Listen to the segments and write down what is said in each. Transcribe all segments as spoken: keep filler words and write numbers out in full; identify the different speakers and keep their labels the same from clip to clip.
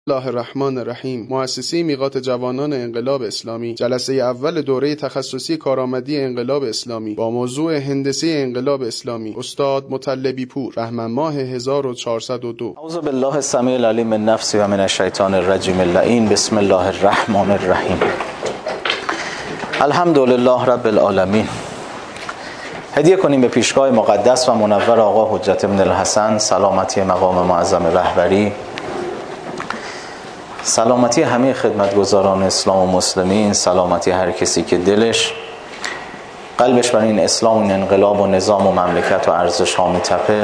Speaker 1: الله الرحمن الرحیم. مؤسسه میقات جوانان انقلاب اسلامی جلسه اول دوره تخصصی کارآمدی انقلاب اسلامی با موضوع هندسه انقلاب اسلامی، استاد مطلبی پور، بهمن ماه هزار و چهارصد و دو.
Speaker 2: اعوذ بالله السمیع العلیم من نفسی و من الشیطان الرجیم اللعین. بسم الله الرحمن الرحیم. الحمد لله رب العالمین. هدیه کنیم به پیشگاه مقدس و منور آقا حجت بن الحسن، سلامتی مقام معظم رهبری، سلامتی همه خدمتگزاران اسلام و مسلمین، سلامتی هر کسی که دلش قلبش بر این اسلام و این انقلاب و نظام و مملکت و ارزش ها میتپه،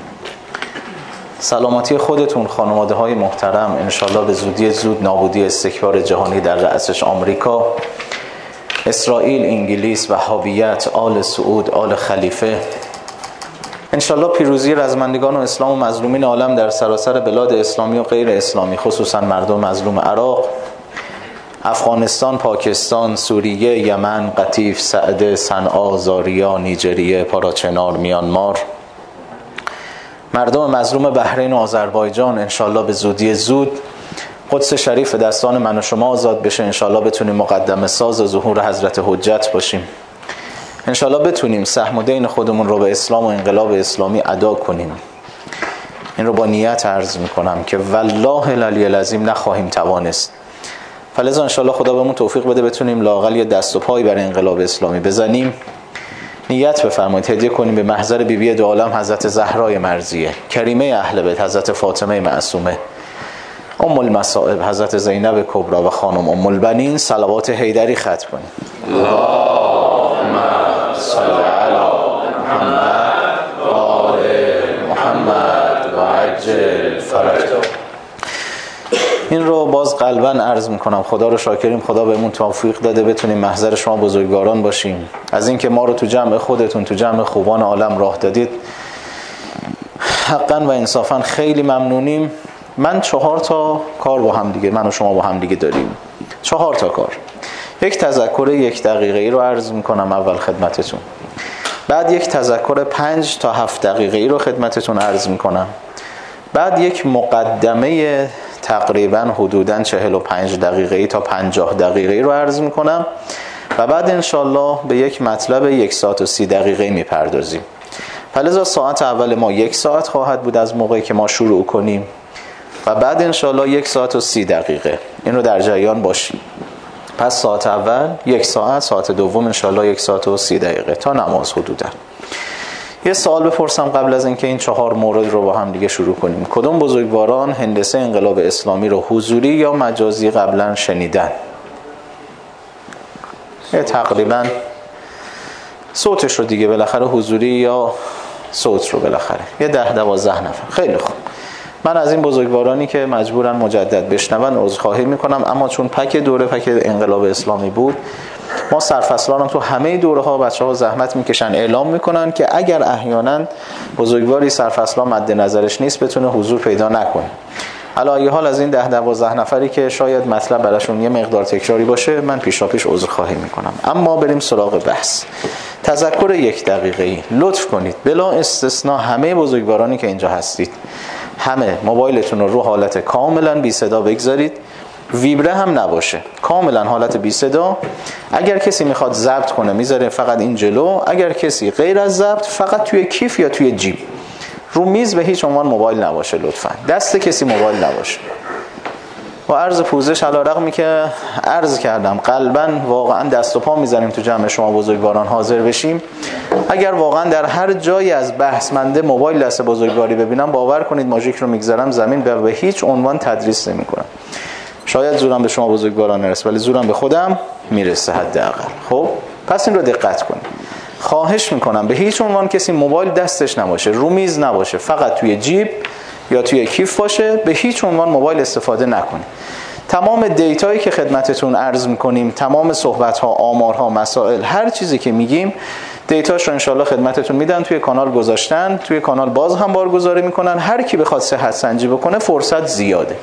Speaker 2: سلامتی خودتون، خانواده های محترم، انشالله به زودی زود نابودی استکبار جهانی در رأسش آمریکا، اسرائیل، انگلیس، وهابیت، آل سعود، آل خلیفه، انشالله پیروزی رزمندگان و اسلام و مظلومین عالم در سراسر بلاد اسلامی و غیر اسلامی، خصوصا مردم مظلوم عراق، افغانستان، پاکستان، سوریه، یمن، قطیف، سعده، صنعا، زاریا، نیجریه، پاراچنار، میانمار، مردم مظلوم بحرین و آذربایجان، انشالله به زودی زود قدس شریف دستان من و شما آزاد بشه، انشالله بتونیم مقدمه ساز ظهور حضرت حجت باشیم، انشالله بتونیم سهم و دین خودمون رو به اسلام و انقلاب اسلامی ادا کنیم. این رو با نیت عرض میکنم که والله العلی العظیم نخواهیم توانست. فلذا انشالله خدا بهمون توفیق بده بتونیم لااقل یه دست و پایی برای انقلاب اسلامی بزنیم. نیت بفرمایید هدیه کنیم به محضر بی بی دو عالم حضرت زهرای مرضیه، کریمه اهل بیت حضرت فاطمه معصومه، ام المصائب حضرت زینب کبرا و خانم ام البنین، صلوات حیدری ختم کنیم. اللهم صل علی محمد و آل محمد و عجل فرجهم. این رو باز قلباً عرض میکنم، خدا رو شاکریم، خدا بهمون توفیق داده بتونیم محضر شما بزرگواران باشیم. از اینکه ما رو تو جمع خودتون، تو جمع خوبان عالم راه دادید، حقاً و انصافاً خیلی ممنونیم. من چهار تا کار با هم دیگه، من و شما با هم دیگه داریم، چهار تا کار. یک تذکر یک دقیقه ای رو عرض میکنم اول خدمتتون، بعد یک تذکر پنج تا هفت دقیقه ای رو خدمتتون عرض میکنم، بعد یک مقدمه تقریبا حدوداً چهل و پنج دقیقه ای تا پنجاه دقیقه ای رو عرض میکنم و بعد انشالله به یک مطلب یک ساعت و سی دقیقه میپردازیم. فلذا ساعت اول ما یک ساعت خواهد بود از موقعی که ما شروع کنیم و بعد انشالله یک ساعت و سی دقیقه. این رو در جریان باشیم. پس ساعت اول یک ساعت، ساعت دوم انشالله یک ساعت و سی دقیقه تا نماز حدودا. یه سوال بپرسم قبل از اینکه این چهار مورد رو با هم دیگه شروع کنیم. کدوم بزرگواران هندسه انقلاب اسلامی رو حضوری یا مجازی قبلا شنیدن؟ یه تقریبا صوتش رو دیگه بالاخره حضوری یا صوت رو بالاخره یه ده دوازده نفر. خیلی خوب. من از این بزرگوارانی که مجبورن مجدد بشنون عذرخواهی میکنم، اما چون پک دوره پک انقلاب اسلامی بود، ما سرفصلان تو همه دوره ها بچه ها زحمت میکشن اعلام میکنن که اگر احیانا بزرگواری سرفصلان مد نظرش نیست بتونه حضور پیدا نکنه. علی ای حال از این ده دوازده نفری که شاید مطلب براشون یه مقدار تکراری باشه، من پیشاپیش عذرخواهی میکنم. اما بریم سراغ بحث. تذکر یک دقیقه ای لطف کنید بلا استثناء همه بزرگوارانی که اینجا هستید، همه موبایلتون رو رو حالت کاملا بی صدا بگذارید، ویبره هم نباشه، کاملا حالت بی صدا. اگر کسی میخواد ضبط کنه میذاره فقط این جلو، اگر کسی غیر از ضبط فقط توی کیف یا توی جیب. رو میز به هیچ عنوان موبایل نباشه لطفا، دست کسی موبایل نباشه. و عرض پوزش علی رغمی که عرض کردم قلباً واقعا دست و پا میزنیم تو جمع شما بزرگواران حاضر بشیم، اگر واقعا در هر جایی از بحث منده موبایل دست بزرگواری ببینم باور کنید ماژیک رو میگذارم زمین، به هیچ عنوان تدریس نمیکنم. شاید زورم به شما بزرگواران نرسه ولی زورم به خودم میرسه حداقل. خب پس این رو دقت کنید. خواهش میکنم به هیچ عنوان کسی موبایل دستش نباشه، رو میز نباشه، فقط توی جیب یا توی کیف باشه. به هیچ عنوان موبایل استفاده نکنید. تمام دیتایی که خدمتتون عرض میکنیم، تمام صحبت ها، آمارها، مسائل، هر چیزی که میگیم دیتاش رو انشالله خدمتتون میدن، توی کانال گذاشتن، توی کانال باز هم بارگذاری میکنن. هر کی بخواد صحت سنجی بکنه فرصت زیاده.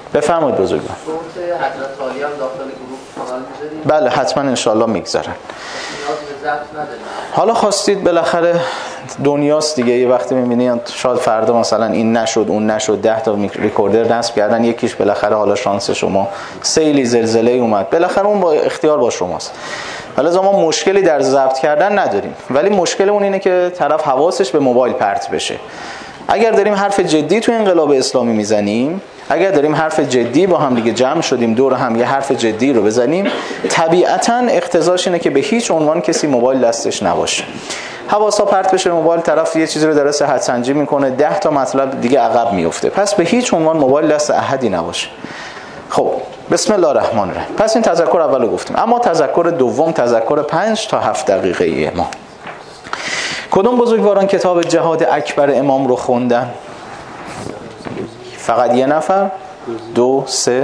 Speaker 2: بفرمایید بزرگوار.
Speaker 3: صوت حضرت عالی هم داخل گروه کانال می‌ذارید؟
Speaker 2: بله حتما انشالله میگذارن.
Speaker 3: نیاز به ضبط نداریم.
Speaker 2: حالا خواستید بالاخره دنیاست دیگه، یه وقتی می‌بینید شاید فردا مثلا این نشد اون نشد، ده تا ریکوردر نصب کردن، یکیش بالاخره حالا شانس شما سیلی زلزله اومد، بالاخره اون با اختیار با شماست. حالا ما مشکلی در ضبط کردن نداریم، ولی مشکلمون اینه که طرف حواسش به موبایل پرت بشه. اگر داریم حرف جدی تو انقلاب اسلامی میزنیم، اگر داریم حرف جدی با هم دیگه جمع شدیم دور هم یه حرف جدی رو بزنیم، طبیعتاً اقتضاش اینه که به هیچ عنوان کسی موبایل دستش نباشه. حواسا پرت بشه موبایل، طرف یه چیزی رو داره صحت سنجی میکنه، ده تا مطلب دیگه عقب میفته. پس به هیچ عنوان موبایل دست احدی نباشه. خب بسم الله الرحمن الرحیم. پس این تذکر اولو گفتیم. اما تذکر دوم، تذکر پنج تا هفت دقیقه ای ما. کدوم بزرگواران کتاب جهاد اکبر امام رو خوندن؟ فقط یه نفر؟ دو، سه؟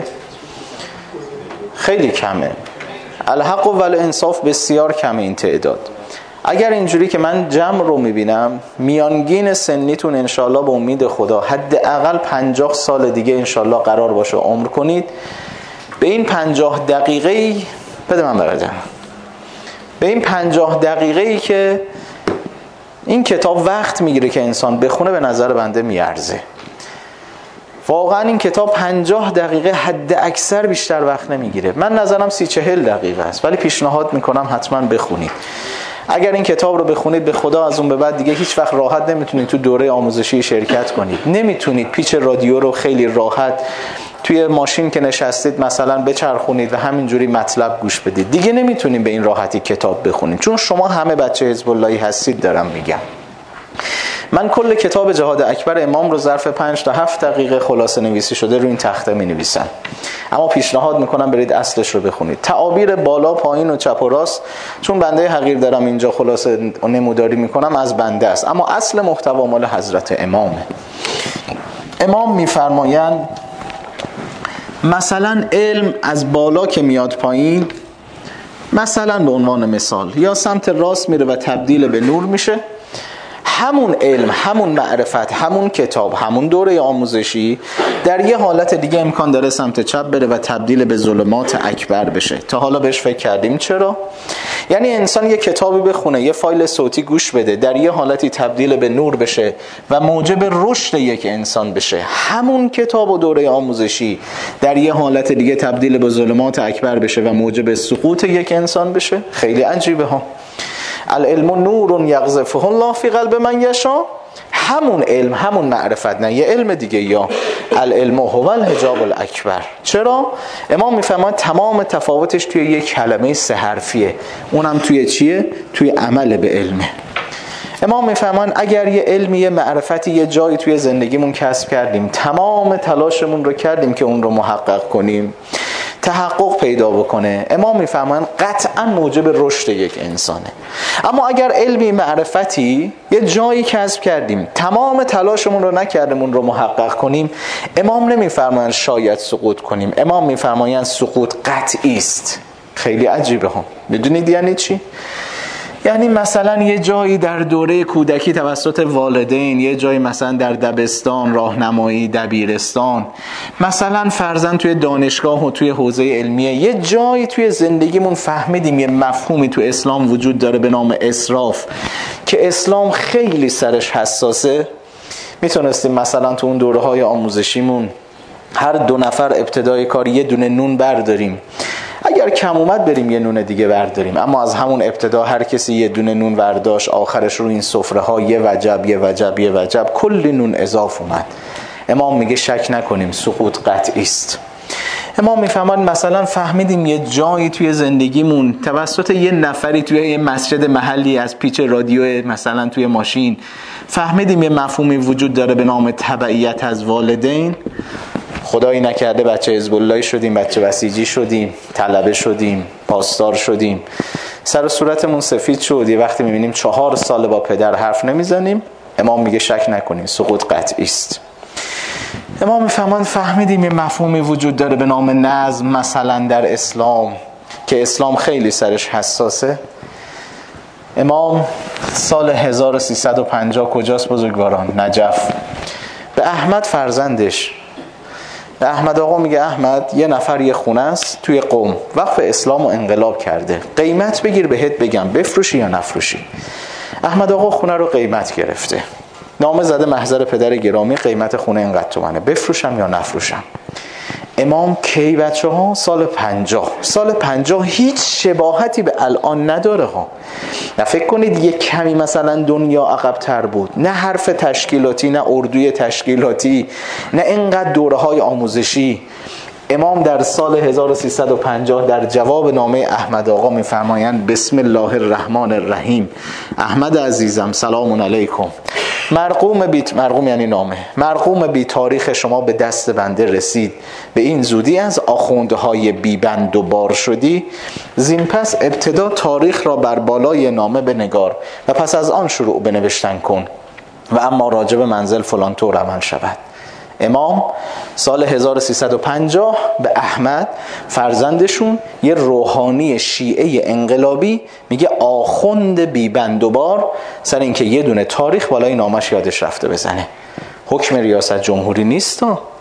Speaker 2: خیلی کمه. الحق و الانصاف بسیار کمه این تعداد. اگر اینجوری که من جمع رو میبینم، میانگین سنیتون انشالله به امید خدا حداقل پنجاه سال دیگه انشالله قرار باشه عمر کنید. به این پنجاه دقیقه ای بده من برادرم، به این پنجاه دقیقه ای که این کتاب وقت میگیره که انسان بخونه، به نظر بنده میارزه. واقعا این کتاب پنجاه دقیقه حد اکثر بیشتر وقت نمیگیره. من نظرم سی چهل دقیقه است، ولی پیشنهاد میکنم حتما بخونید. اگر این کتاب رو بخونید به خدا از اون به بعد دیگه هیچ وقت راحت نمیتونید تو دوره آموزشی شرکت کنید. نمیتونید پیچ رادیو رو خیلی راحت توی ماشین که نشستید مثلا بچرخونید و همینجوری مطلب گوش بدید. دیگه نمیتونید به این راحتی کتاب بخونید، چون شما همه بچه حزب اللهی هستید. دارم میگم من کل کتاب جهاد اکبر امام رو ظرف پنج تا هفت دقیقه خلاصه نویسی شده رو این تخته می نویسم. اما پیشنهاد میکنم برید اصلش رو بخونید. تعابیر بالا پایین و چپ و راست چون بنده حقیر دارم اینجا خلاصه نموداری میکنم از بنده است، اما اصل محتوا مال حضرت امامه. امام میفرمایند مثلا علم از بالا که میاد پایین، مثلا به عنوان مثال یا سمت راست میره و تبدیل به نور میشه، همون علم، همون معرفت، همون کتاب، همون دوره آموزشی در یه حالت دیگه امکان داره سمت چپ بره و تبدیل به ظلمات اکبر بشه. تا حالا بهش فکر کردیم چرا؟ یعنی انسان یه کتابی بخونه، یه فایل صوتی گوش بده، در یه حالتی تبدیل به نور بشه و موجب رشد یک انسان بشه. همون کتاب و دوره آموزشی در یه حالت دیگه تبدیل به ظلمات اکبر بشه و موجب سقوط یک انسان بشه. خیلی عجیبه ها. العلم نور یقذفه الله فی قلب من یشاء. همون علم، همون معرفت، نه یه علم دیگه، یا العلم هو الحجاب الاکبر. چرا؟ امام میفهمه تمام تفاوتش توی یک کلمه سه حرفیه، اونم توی چیه؟ توی عمل به علمه. امام میفهمان اگر یه علمی، یه معرفتی، یه جایی توی زندگیمون کسب کردیم، تمام تلاشمون رو کردیم که اون رو محقق کنیم، تحقق پیدا بکنه، امام میفهمن قطعا موجب رشد یک انسانه. اما اگر علمی، معرفتی، یه جایی کسب کردیم، تمام تلاشمون رو نکردیم اون رو محقق کنیم، امام نمیفرمایند شاید سقوط کنیم، امام میفرمایند سقوط قطعی است. خیلی عجیبه ها. میدونید یعنی چی؟ یعنی مثلا یه جایی در دوره کودکی توسط والدین، یه جایی مثلا در دبستان، راهنمایی، دبیرستان، مثلا فرزند توی دانشگاه و توی حوزه علمیه، یه جایی توی زندگیمون فهمیدیم یه مفهومی تو اسلام وجود داره به نام اسراف که اسلام خیلی سرش حساسه. میتونستیم مثلا تو اون دوره های آموزشیمون هر دو نفر ابتدای کار یه دونه نون برداریم، اگر کم اومد بریم یه نون دیگه برداریم، اما از همون ابتدا هر کسی یه دونه نون برداشت، آخرش رو این سفره ها یه وجب یه وجب یه وجب کلی نون اضاف اومد. امام میگه شک نکنیم سقوط قطعی است. امام میفهمن مثلا فهمیدیم یه جایی توی زندگیمون توسط یه نفری توی یه مسجد محلی از پیچ رادیو مثلا توی ماشین فهمیدیم یه مفهومی وجود داره به نام تبعیت از والدین، خدایی نکرده بچه حزب اللهی شدیم، بچه بسیجی شدیم، طلبه شدیم، پاسدار شدیم، سر و صورتمون سفید شد، یه وقتی میبینیم چهار سال با پدر حرف نمیزنیم، امام میگه شک نکنیم سقوط قطعی است. امام میفهمن فهمیدیم یه مفهومی وجود داره به نام نظم مثلا در اسلام که اسلام خیلی سرش حساسه. امام سال هزار و سیصد و پنجاه کجاست بزرگواران؟ نجف. به احمد فرزندش احمد آقا میگه احمد یه نفر یه خونه است توی قوم وقف اسلام و انقلاب کرده، قیمت بگیر بهت بگم بفروشی یا نفروشی. احمد آقا خونه رو قیمت گرفته، نامه زده محضر پدر گرامی قیمت خونه اینقدر تومنه، بفروشم یا نفروشم. امام کی بچه ها؟ سال پنجاه. سال پنجاه هیچ شباهتی به الان نداره ها. نه فکر کنید یک کمی مثلا دنیا عقب تر بود، نه حرف تشکیلاتی، نه اردوی تشکیلاتی، نه اینقدر دوره های آموزشی. امام در سال هزار و سیصد و پنجاه در جواب نامه احمد آقا میفرمایند بسم الله الرحمن الرحیم، احمد عزیزم سلام علیکم، مرقوم بی مرقوم یعنی نامه، مرقوم بی تاریخ شما به دست بنده رسید، به این زودی از آخوندهای بی بند و بار شدی. زین پس ابتدا تاریخ را بر بالای نامه بنگار و پس از آن شروع به نوشتن کن و اما راجب منزل فلان طور عمل شود. امام سال هزار و سیصد و پنجاه به احمد فرزندشون یه روحانی شیعه انقلابی میگه آخوند بی بند و بار، سر اینکه یه دونه تاریخ بالای نامش یادش رفته بزنه. حکم ریاست جمهوری نیست،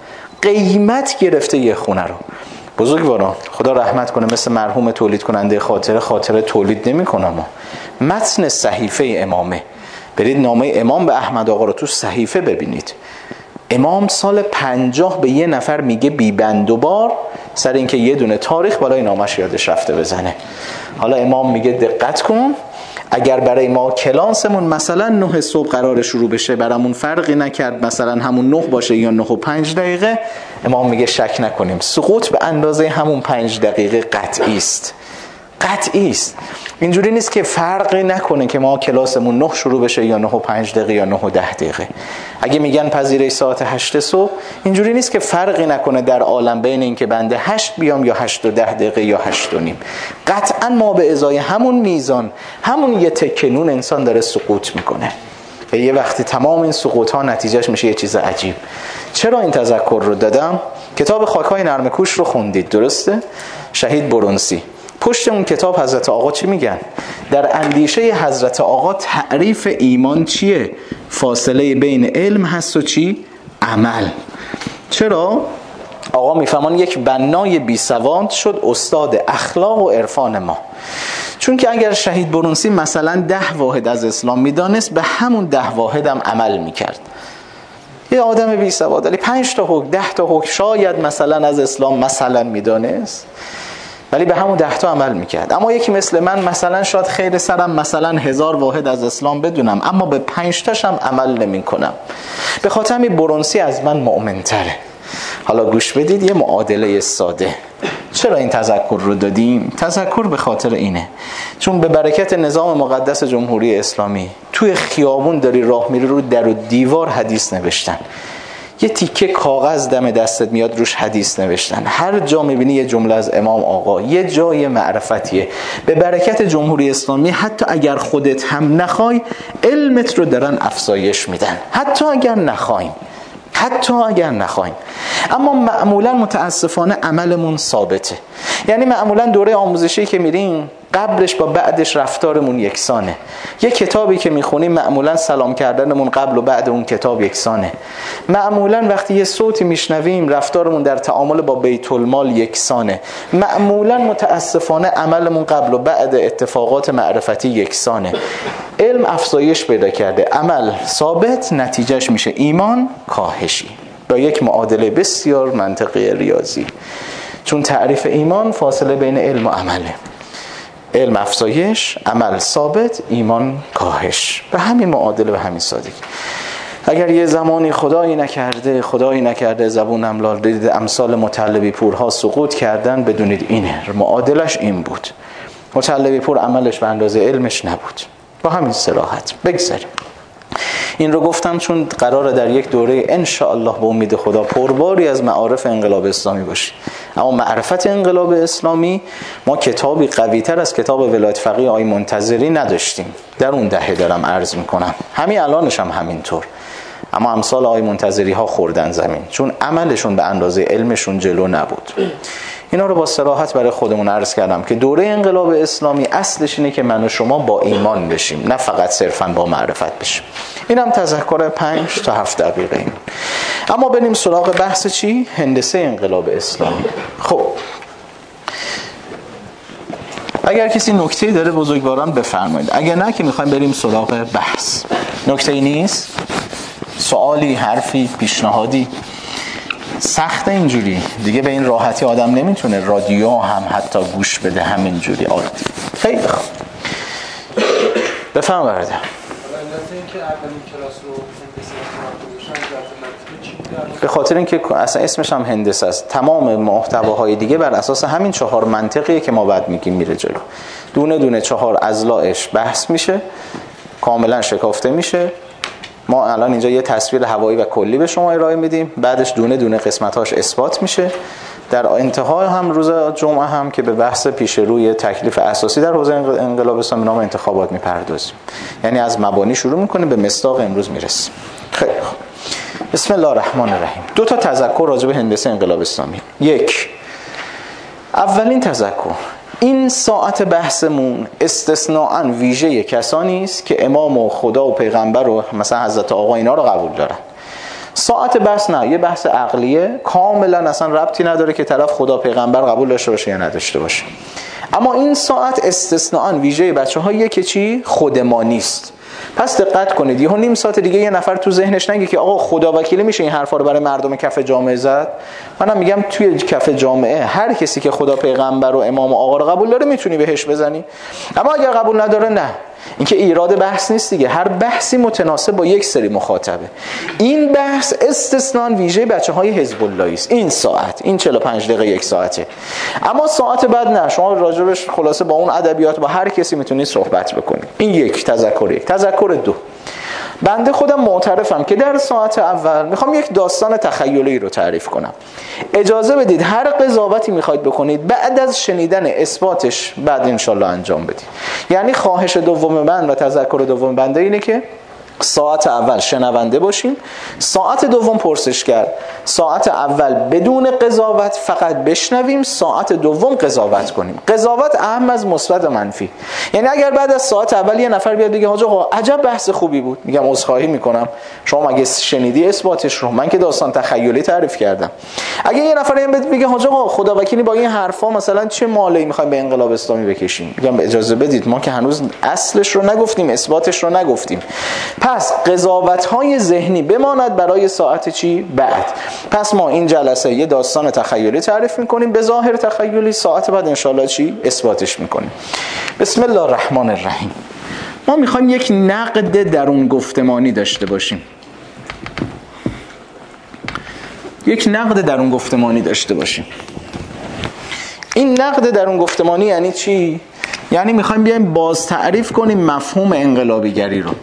Speaker 2: قیمت گرفته یه خونه رو. بزرگواران خدا رحمت کنه، مثل مرحوم تولید کننده خاطره خاطره تولید نمی کنم. متن صحیفه امامه، برید نامه امام به احمد آقا رو تو صحیفه ببینید. امام سال پنجاه به یه نفر میگه بی بند و بار، سر اینکه یه دونه تاریخ بالای نامش یادش رفته بزنه. حالا امام میگه دقت کن، اگر برای ما کلاسمون مثلا نه صبح قرار شروع بشه، برامون فرقی نکرد مثلا همون نه باشه یا نه و پنج دقیقه، امام میگه شک نکنیم سقوط به اندازه همون پنج دقیقه قطعی است. قطعی است. اینجوری نیست که فرقی نکنه که ما کلاسمون نه شروع بشه یا نه و پنج دقیقه یا نه و ده دقیقه. اگه میگن پذیرش ساعت هشت صبح، اینجوری نیست که فرقی نکنه در عالم بین این که بنده هشت بیام یا هشت و ده دقیقه یا هشت و نیم. قطعا ما به ازای همون میزان، همون یه تکه نون انسان داره سقوط میکنه. و یه وقتی تمام این سقوط ها نتیجهش میشه یه چیز عجیب. چرا این تذکر رو دادم؟ کتاب خاک‌های نرمکوش رو خوندید درسته؟ شهید برونسی. پشت اون کتاب حضرت آقا چی میگن؟ در اندیشه حضرت آقا تعریف ایمان چیه؟ فاصله بین علم هست و چی؟ عمل. چرا؟ آقا میفهمان یک بنای بی سواد شد استاد اخلاق و عرفان ما. چون که اگر شهید برونسی مثلا ده واحد از اسلام میدانست، به همون ده واحد هم عمل میکرد. یه آدم بی سواد ولی پنج تا حکم، ده تا حکم شاید مثلا از اسلام مثلا میدانست، ولی به همون ده تا عمل میکرد. اما یکی مثل من مثلا شاید خیر سرم مثلا هزار واحد از اسلام بدونم، اما به پنج تاش هم عمل نمی کنم. به خاطر همین برونسی از من مؤمن تره. حالا گوش بدید یه معادله ساده. چرا این تذکر رو دادیم؟ تذکر به خاطر اینه چون به برکت نظام مقدس جمهوری اسلامی توی خیابون داری راه میری، رو در و دیوار حدیث نوشتن. یه تیکه کاغذ دم دستت میاد روش حدیث نوشتن. هر جا میبینی یه جمله از امام آقا، یه جای معرفتیه. به برکت جمهوری اسلامی حتی اگر خودت هم نخوای، علمت رو دارن افزایش میدن، حتی اگر نخوایم حتی اگر نخوایم. اما معمولا متاسفانه عملمون ثابته. یعنی معمولا دوره آموزشی که میریم قبلش با بعدش رفتارمون یکسانه. یه کتابی که میخونیم معمولا سلام کردنمون قبل و بعد اون کتاب یکسانه. معمولا وقتی یه صوتی میشنویم رفتارمون در تعامل با بیت المال یکسانه. معمولا متاسفانه عملمون قبل و بعد اتفاقات معرفتی یکسانه. علم افزایش پیدا کرده، عمل ثابت، نتیجهش میشه ایمان کاهشی. با یک معادله بسیار منطقی ریاضی. چون تعریف ایمان فاصله بین علم و عمله. علم افزایش، عمل ثابت، ایمان کاهش. به همین معادله، به همین سادگی. اگر یه زمانی خدایی نکرده خدایی نکرده زبونم لال دید امثال مطلبی پورها سقوط کردن، بدونید اینه معادلش این بود. مطلبی پور عملش به اندازه علمش نبود. با همین صراحت بگذاریم. این رو گفتم چون قراره در یک دوره ان شاء الله به امید خدا پرباری از معارف انقلاب اسلامی باشه. اما معرفت انقلاب اسلامی ما کتابی قوی‌تر از کتاب ولایت فقیه آقای منتظری نداشتیم. در اون دهه دارم عرض میکنم، همین الانش هم همینطور. اما امثال آقای منتظری ها خوردن زمین چون عملشون به اندازه علمشون جلو نبود. اینا رو با صراحت برای خودمون عرض کردم که دوره انقلاب اسلامی اصلش اینه که من و شما با ایمان بشیم، نه فقط صرفا با معرفت بشیم. اینم تذکر پنج تا هفت دقیقه این. اما بریم سراغ بحث چی؟ هندسه انقلاب اسلامی. خب اگر کسی نکته‌ای داره بزرگواران بفرمایید، اگر نه که میخوایم بریم سراغ بحث. نکته‌ای نیست؟ سوالی، حرفی، پیشنهادی؟ سخت اینجوری دیگه به این راحتی آدم نمیتونه رادیو هم حتی گوش بده همینجوری عادی. خیلی خوب بفهم برده.
Speaker 4: علت اینکه اولین کلاس رو هندسه انقلاب گذاشتن چی بود؟
Speaker 2: به خاطر اینکه اصلا اسمش هم هندسه است. تمام محتواهای دیگه بر اساس همین چهار منطقیه که ما بعد میگیم میره جلو. دونه دونه چهار اضلاعش بحث میشه، کاملا شکافته میشه. ما الان اینجا یه تصویر هوایی و کلی به شما ارائه میدیم، بعدش دونه دونه قسمتاش اثبات میشه. در انتها هم روز جمعه هم که به بحث پیش روی تکلیف اساسی در حوزه انقلاب اسلامی نام انتخابات میپردازیم. یعنی از مبانی شروع میکنیم به مصداق امروز میرسیم. خیلی خوب. بسم الله الرحمن الرحیم. دو تا تذکر راجع به هندسه انقلاب اسلامی. یک، اولین تذکر، این ساعت بحثمون استثناءً ویژه کسانی است که امام و خدا و پیغمبر و مثلا حضرت آقا اینا رو قبول دارن. ساعت بحث نه، یه بحث عقلیه، کاملا اصلا ربطی نداره که طرف خدا پیغمبر قبول داشته باشه یا نداشته باشه. اما این ساعت استثناءً ویژه بچه‌هاییه که چی؟ خودمانی است. پس دقت کنید، یهو نیم ساعت دیگه یه نفر تو ذهنش نگه که آقا خدا وکیلی میشه این حرفا رو برای مردم کف جامعه زد. منم میگم توی کف جامعه هر کسی که خدا پیغمبر و امام و آقا رو قبول داره میتونی بهش بزنی. اما اگر قبول نداره نه. اینکه ایراد بحث نیست دیگه، هر بحثی متناسب با یک سری مخاطبه. این بحث استثناء ویژه بچهای حزب اللهی است. این ساعت، این چهل و پنج دقیقه یک ساعته. اما ساعت بعد نه، شما راجبش خلاصه با اون ادبیات با هر کسی میتونید صحبت بکنید. این یک تذکر. یک تذکر دو، بنده خودم معترفم که در ساعت اول میخوام یک داستان تخیلی رو تعریف کنم. اجازه بدید هر قضاوتی میخواید بکنید بعد از شنیدن اثباتش بعد انشالله انجام بدید. یعنی خواهش دوم من و تذکر دوم بنده اینه که ساعت اول شنونده باشیم، ساعت دوم پرسشگر، ساعت اول بدون قضاوت فقط بشنویم، ساعت دوم قضاوت کنیم. قضاوت اهم از مثبت و منفی. یعنی اگر بعد از ساعت اول یه نفر بیاد بگه حاج آقا عجب بحث خوبی بود، میگم عذرخواهی میکنم شما مگه شنیدی اثباتش رو؟ من که داستان تخیلی تعریف کردم. اگه یه نفر هم بگه حاج آقا خدا وکیلی با این حرفا مثلا چه مالایی میخوایم به انقلاب اسلامی بکشیم، میگم اجازه بدید ما که هنوز اصلش رو نگفتیم، اثباتش رو نگفتیم. پس قضاوت‌های ذهنی بماند برای ساعت چی؟ بعد. پس ما این جلسه یه داستان تخیلی تعریف می‌کنیم، به ظاهر تخیلی، ساعت بعد انشالله چی؟ اثباتش می‌کنیم. بسم الله الرحمن الرحیم. ما می‌خوایم یک نقد درون گفتمانی داشته باشیم. یک نقد درون گفتمانی داشته باشیم. این نقد درون گفتمانی یعنی چی؟ یعنی می‌خوایم بیایم باز تعریف کنیم مفهوم انقلابیگری رو.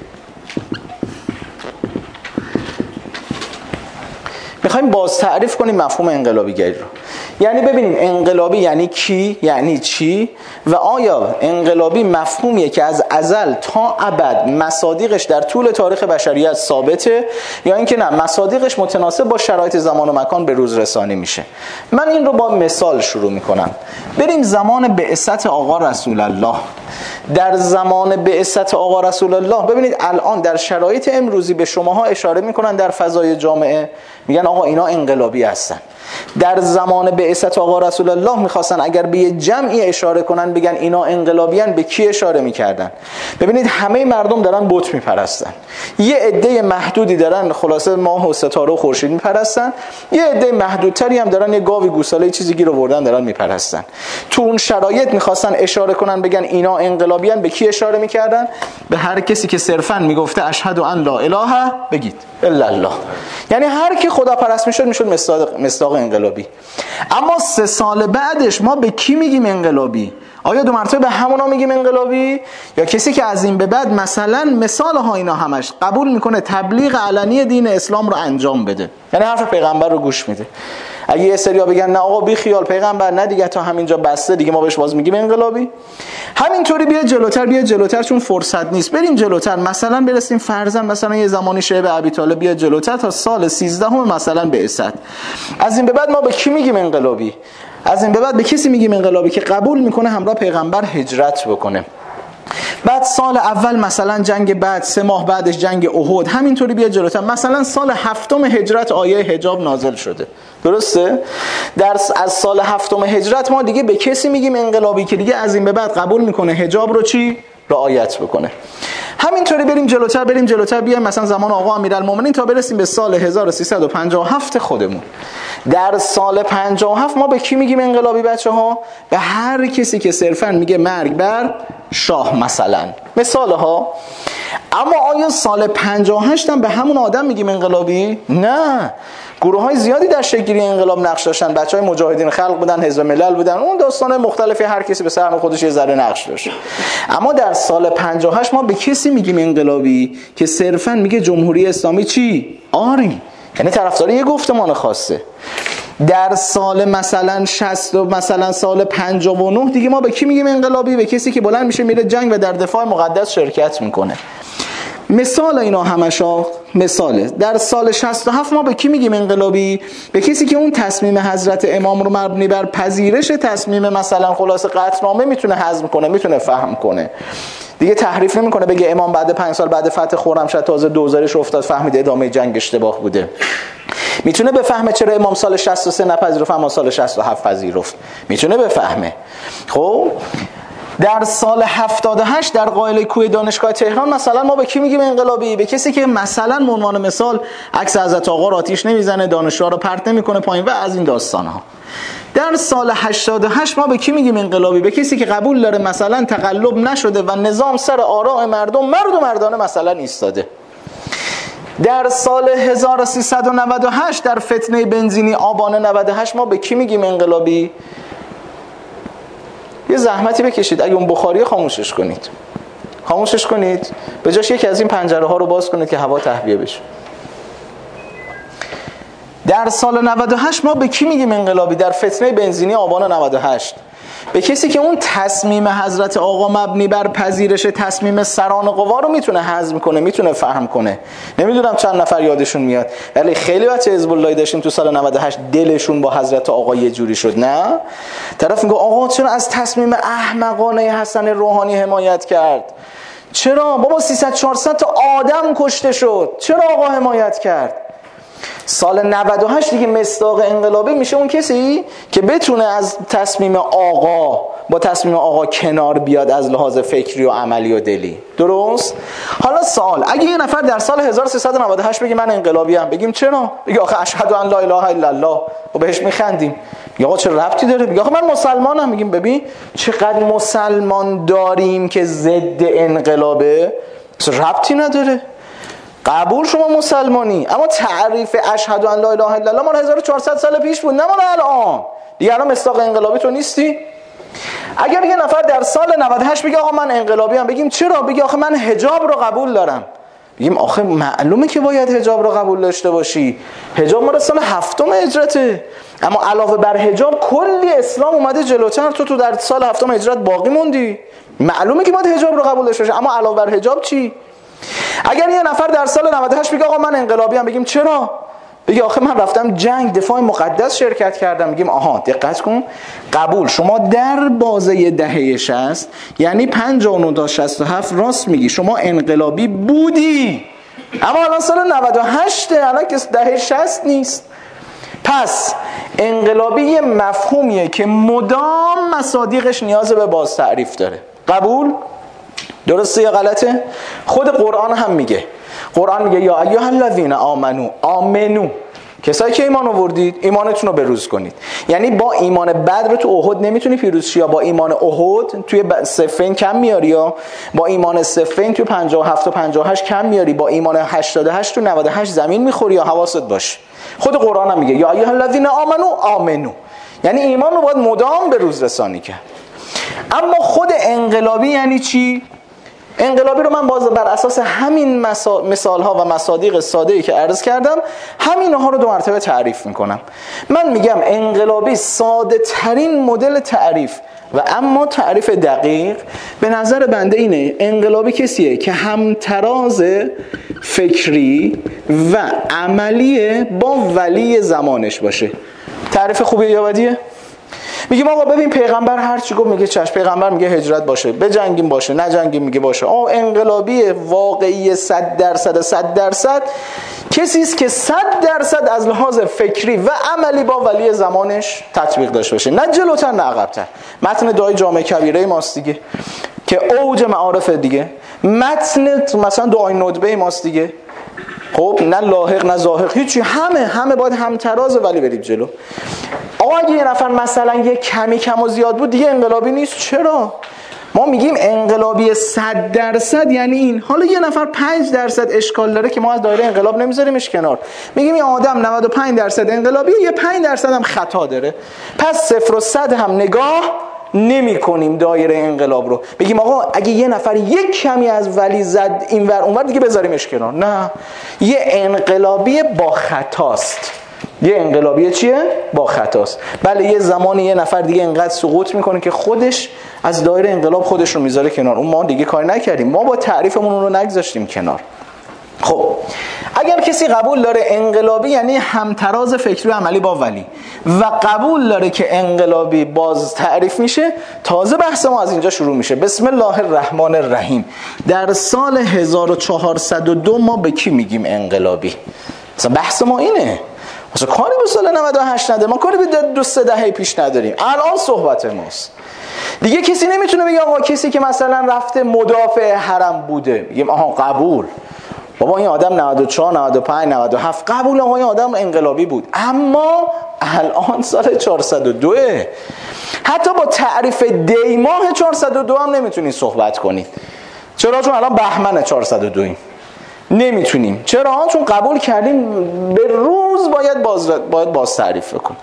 Speaker 2: میخوایم باز تعریف کنیم مفهوم انقلابیگری رو. یعنی ببینیم انقلابی یعنی کی، یعنی چی، و آیا انقلابی مفهومیه که از ازل تا ابد مصادیقش در طول تاریخ بشریت ثابته، یا اینکه نه مصادیقش متناسب با شرایط زمان و مکان به روز رسانی میشه. من این رو با مثال شروع میکنم. بریم زمان بعثت آقا رسول الله. در زمان بعثت آقا رسول الله ببینید الان در شرایط امروزی به شماها اشاره میکنن در فضای جامعه، میگن آقا اینا انقلابی هستن. در زمان بعثت آقا رسول الله میخواستن اگر به یه جمعی اشاره کنن بگن اینا انقلابیان، به کی اشاره میکردن؟ ببینید همه مردم دارن بت میپرستن، یه عده محدودی دارن خلاصه ماه و ستاره و خورشید میپرستن، یه عده محدودتری هم دارن یه گاوی گوساله چیزی گیر آوردن دارن میپرستن. تو اون شرایط میخواستن اشاره کنن بگن اینا انقلابیان، به کی اشاره میکردن؟ به هر کسی که صرفا میگفته اشهد ان لا اله بگید الا الله. یعنی هر کی خدا پرست میشد میشد مصداق مصداق انقلابی. اما سه سال بعدش ما به کی میگیم انقلابی؟ آیا دو مرتبه به همونا میگیم انقلابی، یا کسی که از این به بعد مثلا مثال ها اینا همش قبول میکنه تبلیغ علنی دین اسلام رو انجام بده، یعنی حرف پیغمبر رو گوش میده؟ اگه یه سریا بگن نه آقا بی خیال پیغمبر نه دیگه تا همینجا بسته دیگه ما بهش باز میگیم انقلابی. همینطوری بیا جلوتر بیا جلوتر چون فرصت نیست، بریم جلوتر. مثلا برسیم فرضاً مثلا یه زمانی شیب ابی طالب بیا جلوتر تا سال سیزدهم مثلا بعثت. از این به بعد ما به کی میگیم انقلابی؟ از این به بعد به کسی میگیم انقلابی که قبول میکنه همراه پیغمبر هجرت بکنه. بعد سال اول مثلا جنگ بعد، سه ماه بعدش جنگ احد، همینطوری بیا جلوتر. مثلا سال هفتم هجرت آیه حجاب نازل شده، درسته؟ در از سال هفتم هجرت ما دیگه به کسی میگیم انقلابی که دیگه از این به بعد قبول میکنه حجاب رو چی؟ رعایت بکنه. همینطوری بریم جلوتر بریم جلوتر بیایم مثلا زمان آقا امیرالمومنین تا برسیم به سال هزار و سیصد و پنجاه و هفت خودمون. در سال پنجاه و هفت ما به کی میگیم انقلابی بچه ها؟ به هر کسی که صرفا میگه مرگ بر شاه مثلا، مثال ها. اما آیا سال پنجاه و هشت هم به همون آدم میگیم انقلابی؟ نه، گروه های زیادی در شکل‌گیری انقلاب نقش داشتن. بچهای مجاهدین خلق بودن، حزب ملل بودن، اون داستان مختلفی، هر کسی به سهم خودش یه ذره نقش داشت. اما در سال پنجاه و هشت ما به کسی میگیم انقلابی که صرفا میگه جمهوری اسلامی چی؟ آری، یعنی طرفدار یه گفتمان خاصه. در سال مثلا شصت و مثلا سال پنجاه و نه دیگه ما به کی میگیم انقلابی؟ به کسی که بلند میشه میره جنگ و در دفاع مقدس شرکت میکنه. مثال اینا همشا مثاله. در سال شصت و هفت ما به کی میگیم انقلابی؟ به کسی که اون تصمیم حضرت امام رو مبنی بر پذیرش تصمیم مثلا خلاص قطعنامه میتونه هضم کنه، میتونه فهم کنه، دیگه تحریف نمیکنه بگه امام بعد پنج سال بعد فتح خرمشاه تازه دوزارش افتاد فهمید ادامه جنگ اشتباه بوده. میتونه بفهمه چرا امام سال شصت و سه نپذیرفت اما سال شصت و هفت پذیرفت، میتونه بفهمه. خب در سال هفتاد و هشت در قائله کوه دانشگاه تهران مثلا ما به کی میگیم انقلابی؟ به کسی که مثلا به عنوان مثال عکس حضرت آقا رو آتیش نمیزنه، دانشجوها رو پرت نمیکنه پایین و از این داستان ها. در سال هشتاد و هشت ما به کی میگیم انقلابی؟ به کسی که قبول داره مثلا تقلب نشده و نظام سر آراء مردم مرد و مردانه مثلا ایستاده. در سال هزار و سیصد و نود و هشت در فتنه بنزینی آبان نود و هشت ما به کی میگیم انقلابی؟ یه زحمتی بکشید، اگه اون بخاری خاموشش کنید خاموشش کنید به جاش یکی از این پنجره ها رو باز کنید که هوا تهویه بشه. در سال نود و هشت ما به کی میگیم انقلابی؟ در فتنه بنزینی آبان نود و هشت به کسی که اون تصمیم حضرت آقا مبنی بر پذیرش تصمیم سران قوا رو میتونه هضم کنه، میتونه فهم کنه. نمیدونم چند نفر یادشون میاد ولی خیلی بچه حزب اللهی داشتیم تو سال نود و هشت دلشون با حضرت آقا یه جوری شد. نه طرف میگه آقا چرا از تصمیم احمقانه حسن روحانی حمایت کرد؟ چرا بابا سیصد چهارصد تا آدم کشته شد، چرا آقا حمایت کرد؟ سال نود و هشت دیگه مصداق انقلابی میشه اون کسی که بتونه از تصمیم آقا با تصمیم آقا کنار بیاد از لحاظ فکری و عملی و دلی. درست؟ حالا سوال، اگه یه نفر در سال هزار و سیصد و نود و هشت بگه من انقلابی ام، بگیم چرا؟ بگه آخه اشهد ان لا اله الا الله و بهش میخندیم. یا آقا چه ربطی داره؟ بگه آخه من مسلمانم. میگیم ببین چقدر مسلمان داریم که ضد انقلابه، ربطی نداره. قبول شما مسلمانی، اما تعریف اشهد ان لا اله الا الله مال هزار و چهارصد سال پیش بود، نه مال الان. دیگه الان مصداق انقلابی تو نیستی. اگر یه نفر در سال نود و هشت بگه آقا من انقلابی ام، بگیم چرا؟ بگه آخه من حجاب رو قبول دارم. بگیم آخه معلومه که باید حجاب رو قبول داشته باشی، حجاب مال سال هفتم هجرته، اما علاوه بر حجاب کلی اسلام اومده جلوتر، تو تو در سال هفتم هجرت باقی موندی. معلومه که باید حجاب رو قبول داشته باشی، اما علاوه بر حجاب چی؟ اگر یه نفر در سال نود و هشت بگه آقا من انقلابی ام، بگیم چرا؟ بگه آخه من رفتم جنگ دفاع مقدس شرکت کردم. میگیم آها دقت کن، قبول، شما در بازه دهه شصت یعنی پنجاه و نه تا شصت و هفت راست میگی، شما انقلابی بودی، اما الان سال نود و هشت، الان که دهه شصت نیست. پس انقلابی یه مفهومیه که مدام مصادیقش نیاز به باز تعریف داره. قبول؟ درسته یا غلطه؟ خود قرآن هم میگه، قرآن میگه یا ایها الذین آمنو آمنو، کسایی که ایمان آوردید ایمانتون رو بروز کنید. یعنی با ایمان بدر تو احد نمیتونی پیروز شی، یا با ایمان احد توی صفین کم میاری، یا با ایمان صفین توی پنجاه و هفت و پنجاه و هشت کم میاری، با ایمان هشتاد و هشت تو نود و هشت زمین میخوری، یا حواست باشه. خود قرآن هم میگه یا ایها الذین آمنو آمنو، یعنی ایمان رو باید مدام به روز رسانی کرد. اما خود انقلابی یعنی چی؟ انقلابی رو من باز بر اساس همین مثال ها و مصادیق ساده‌ای که عرض کردم همین ها رو دو مرتبه تعریف میکنم. من میگم انقلابی ساده ترین مدل تعریف و اما تعریف دقیق به نظر بنده اینه، انقلابی کسیه که همتراز فکری و عملی با ولی زمانش باشه. تعریف خوبیه یا بدیه؟ میگیم آقا ببین پیغمبر هر چی گفت میگه چش، پیغمبر میگه هجرت باشه، بجنگیم باشه، نجنگیم میگه باشه. آقا انقلابی واقعی صد درصد صد درصد کسی است که صد درصد از لحاظ فکری و عملی با ولی زمانش تطبیق داشته باشه، نه جلوتر نه عقب‌تر. متن دعای جامع کبیره ماست دیگه که اوج معارف دیگه، متن مثلا دعای ندبه ماست دیگه، خب نه لاحق نه زاحق هیچی، همه همه باید همتراز ولی بریم جلو. آقا اگه یه نفر مثلا یه کمی کم و زیاد بود دیگه انقلابی نیست. چرا؟ ما میگیم انقلابی صد درصد یعنی این. حالا یه نفر پنج درصد اشکال داره که ما از دایره انقلاب نمیذاریمش کنار، میگیم این آدم نود و پنج درصد انقلابیه، یه پنج درصد هم خطا داره، پس صفر و صد هم نگاه نمی کنیم دایره انقلاب رو. بگیم آقا اگه یه نفر یک کمی از ولی زد اینور اونور دیگه بذاریمش کنار. نه، یه انقلابی با خطاست. یه انقلابی چیه؟ با خطاست. بله یه زمانی یه نفر دیگه انقدر سقوط میکنه که خودش از دایره انقلاب خودش رو میذاره کنار، اون ما دیگه کار نکردیم، ما با تعریفمون اون رو نگذاشتیم کنار. خب اگر کسی قبول داره انقلابی یعنی همتراز فکری و عملی با ولی و قبول داره که انقلابی باز تعریف میشه، تازه بحث ما از اینجا شروع میشه. بسم الله الرحمن الرحیم. در سال هزار و چهارصد و دو ما به کی میگیم انقلابی؟ مثلا بحث ما اینه، مثلا کاری به سال نود و هشت نداره، ما کاری به دو سه دهه پیش نداریم، الان صحبت ماست دیگه. کسی نمیتونه بگه آقا کسی که مثلا رفته مدافع حرم بوده میگیم آها قبول، بابا این آدم نود و چهار نود و پنج نود و هفت قبول، آقا این آدم انقلابی بود، اما الان سال چهارصد و دو. حتی با تعریف دی ماه چهارصد و دو هم نمیتونید صحبت کنید. چرا؟ چون الان بهمن چهارصد و دو نمیتونیم. چرا؟ چون قبول کردیم به روز باید باز باید باز تعریف کنیم.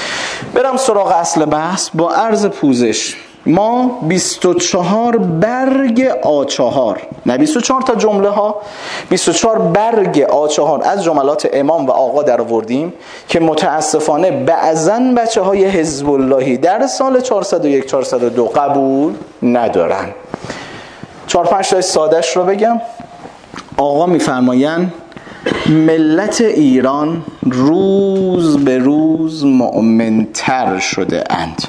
Speaker 2: برم سراغ اصل بحث. با عرض پوزش ما بیست و چهار برگ آ چهار، نه بیست و چهار تا جمله ها، بیست و چهار برگ آ چهار از جملات امام و آقا در آوردیم که متاسفانه بعضن بچه های حزب اللهی در سال چهارصد و یک چهارصد و دو قبول ندارن. چهار پنج تا سادهش رو بگم. آقا میفرمایند ملت ایران روز به روز مؤمن‌تر شده اند.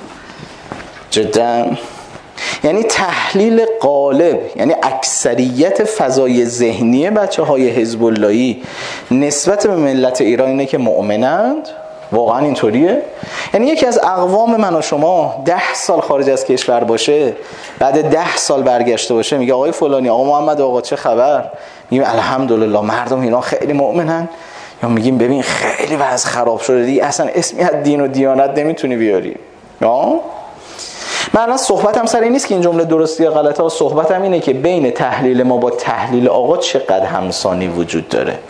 Speaker 2: جدا یعنی تحلیل غالب، یعنی اکثریت فضای ذهنی بچه های حزب اللهی نسبت به ملت ایران اینه که مؤمنند. واقعا اینطوریه؟ یعنی یکی از اقوام من و شما ده سال خارج از کشور باشه، بعد ده سال برگشته باشه میگه آقای فلانی، آقا محمد آقا چه خبر؟ میگیم الحمدلله مردم ایران خیلی مؤمنن، یا میگیم ببین خیلی وضع خراب شده دیگه اصلا اسمی از دین و دیانت نمیتونی بیاری. یا من الان صحبتم سر این نیست که این جمله درستی یا غلطه ها، صحبتم اینه که بین تحلیل ما با تحلیل آقا چقدر همسانی وجود داره.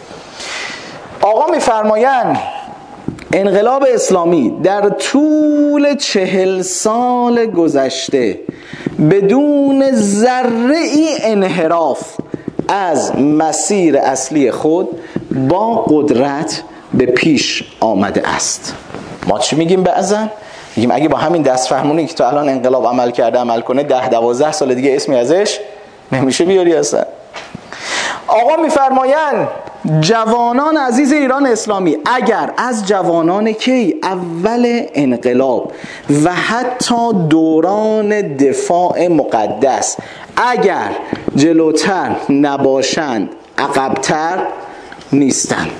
Speaker 2: آقا میفرمایند انقلاب اسلامی در طول چهل سال گذشته بدون ذره ای انحراف از مسیر اصلی خود با قدرت به پیش آمده است. ما چی میگیم بعضن؟ میگیم اگه با همین دست فهمونی که تا الان انقلاب عمل کرده عمل کنه، ده دوازده سال دیگه اسمی ازش نمیشه بیاری اصلا. آقا میفرمایند جوانان عزیز ایران اسلامی اگر از جوانان کی اول انقلاب و حتی دوران دفاع مقدس اگر جلوتر نباشند عقبتر نیستند.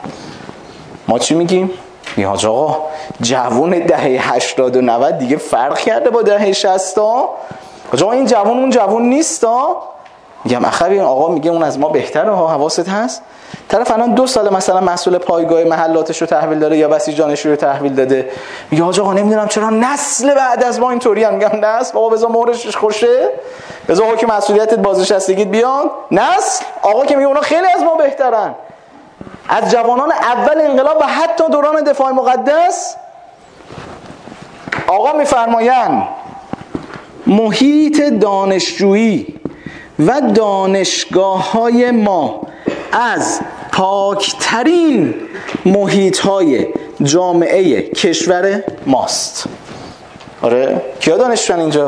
Speaker 2: ما چی میگیم؟ یا آقا جوان دهه هشتاد و نود دیگه فرق کرده با دهه شصت ها. آقا این جوان اون جوان نیست ها. میگم اخوی آقا میگه اون از ما بهتره ها، حواست هست؟ طرف الان دو سال مثلا مسئول پایگاه محلاتش رو تحویل داره یا بسیجانش رو تحویل داده، میگه آقا نمیدونم چرا نسل بعد از ما اینطوریه. میگم نسل بابا بذار مهرش خوشه، بذار آقا که مسئولیتت بازنشستگیت بیاد. نسل آقا که میگه اونا خیلی از ما بهترن، از جوانان اول انقلاب و حتی دوران دفاع مقدس. آقا میفرمایند محیط دانشجویی و دانشگاه های ما از پاکترین محیط های جامعه کشور ماست. آره کیا دانشجویان اینجا؟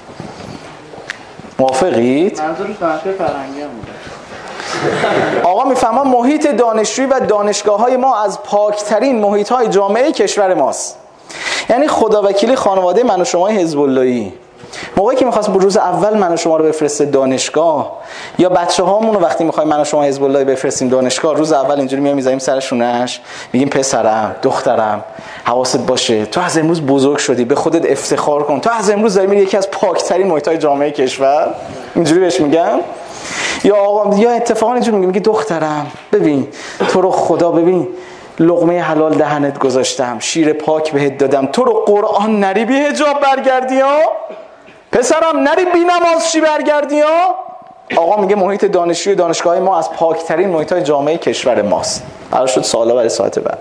Speaker 2: موافقید؟
Speaker 3: منظورش دانشگاه فرهنگی هم بوده.
Speaker 2: آقا میفهمم محیط دانشجویی و دانشگاه های ما از پاکترین محیط های جامعه کشور ماست. یعنی خداوکیلی خانواده من و شما حزب اللهی موقعی که می‌خواست روز اول من و شما رو بفرسته دانشگاه، یا بچه‌هامون رو وقتی می‌خوایم من و شما حزب اللهی بفرستیم دانشگاه، روز اول اینجوری میایم می‌ذاریم سر شونه‌اش، میگیم پسرم، دخترم، حواست باشه تو از امروز بزرگ شدی، به خودت افتخار کن، تو از امروز داری میری یکی از پاکترین محیط‌های جامعه کشور، اینجوری بهش میگم. یا آقا یا اتفاقا اینجوری میگه میگه دخترم ببین تو رو خدا ببین لقمه حلال دهنت گذاشتم، شیر پاک بهت دادم، تو رو قرآن نری بی حجاب برگردی ها، پسرم نری بی نماز شی برگردی ها. آقا میگه محیط دانشجوی دانشگاه ما از پاکترین محیط‌های جامعه کشور ماست. قرار شد سوالا برای ساعت بعد.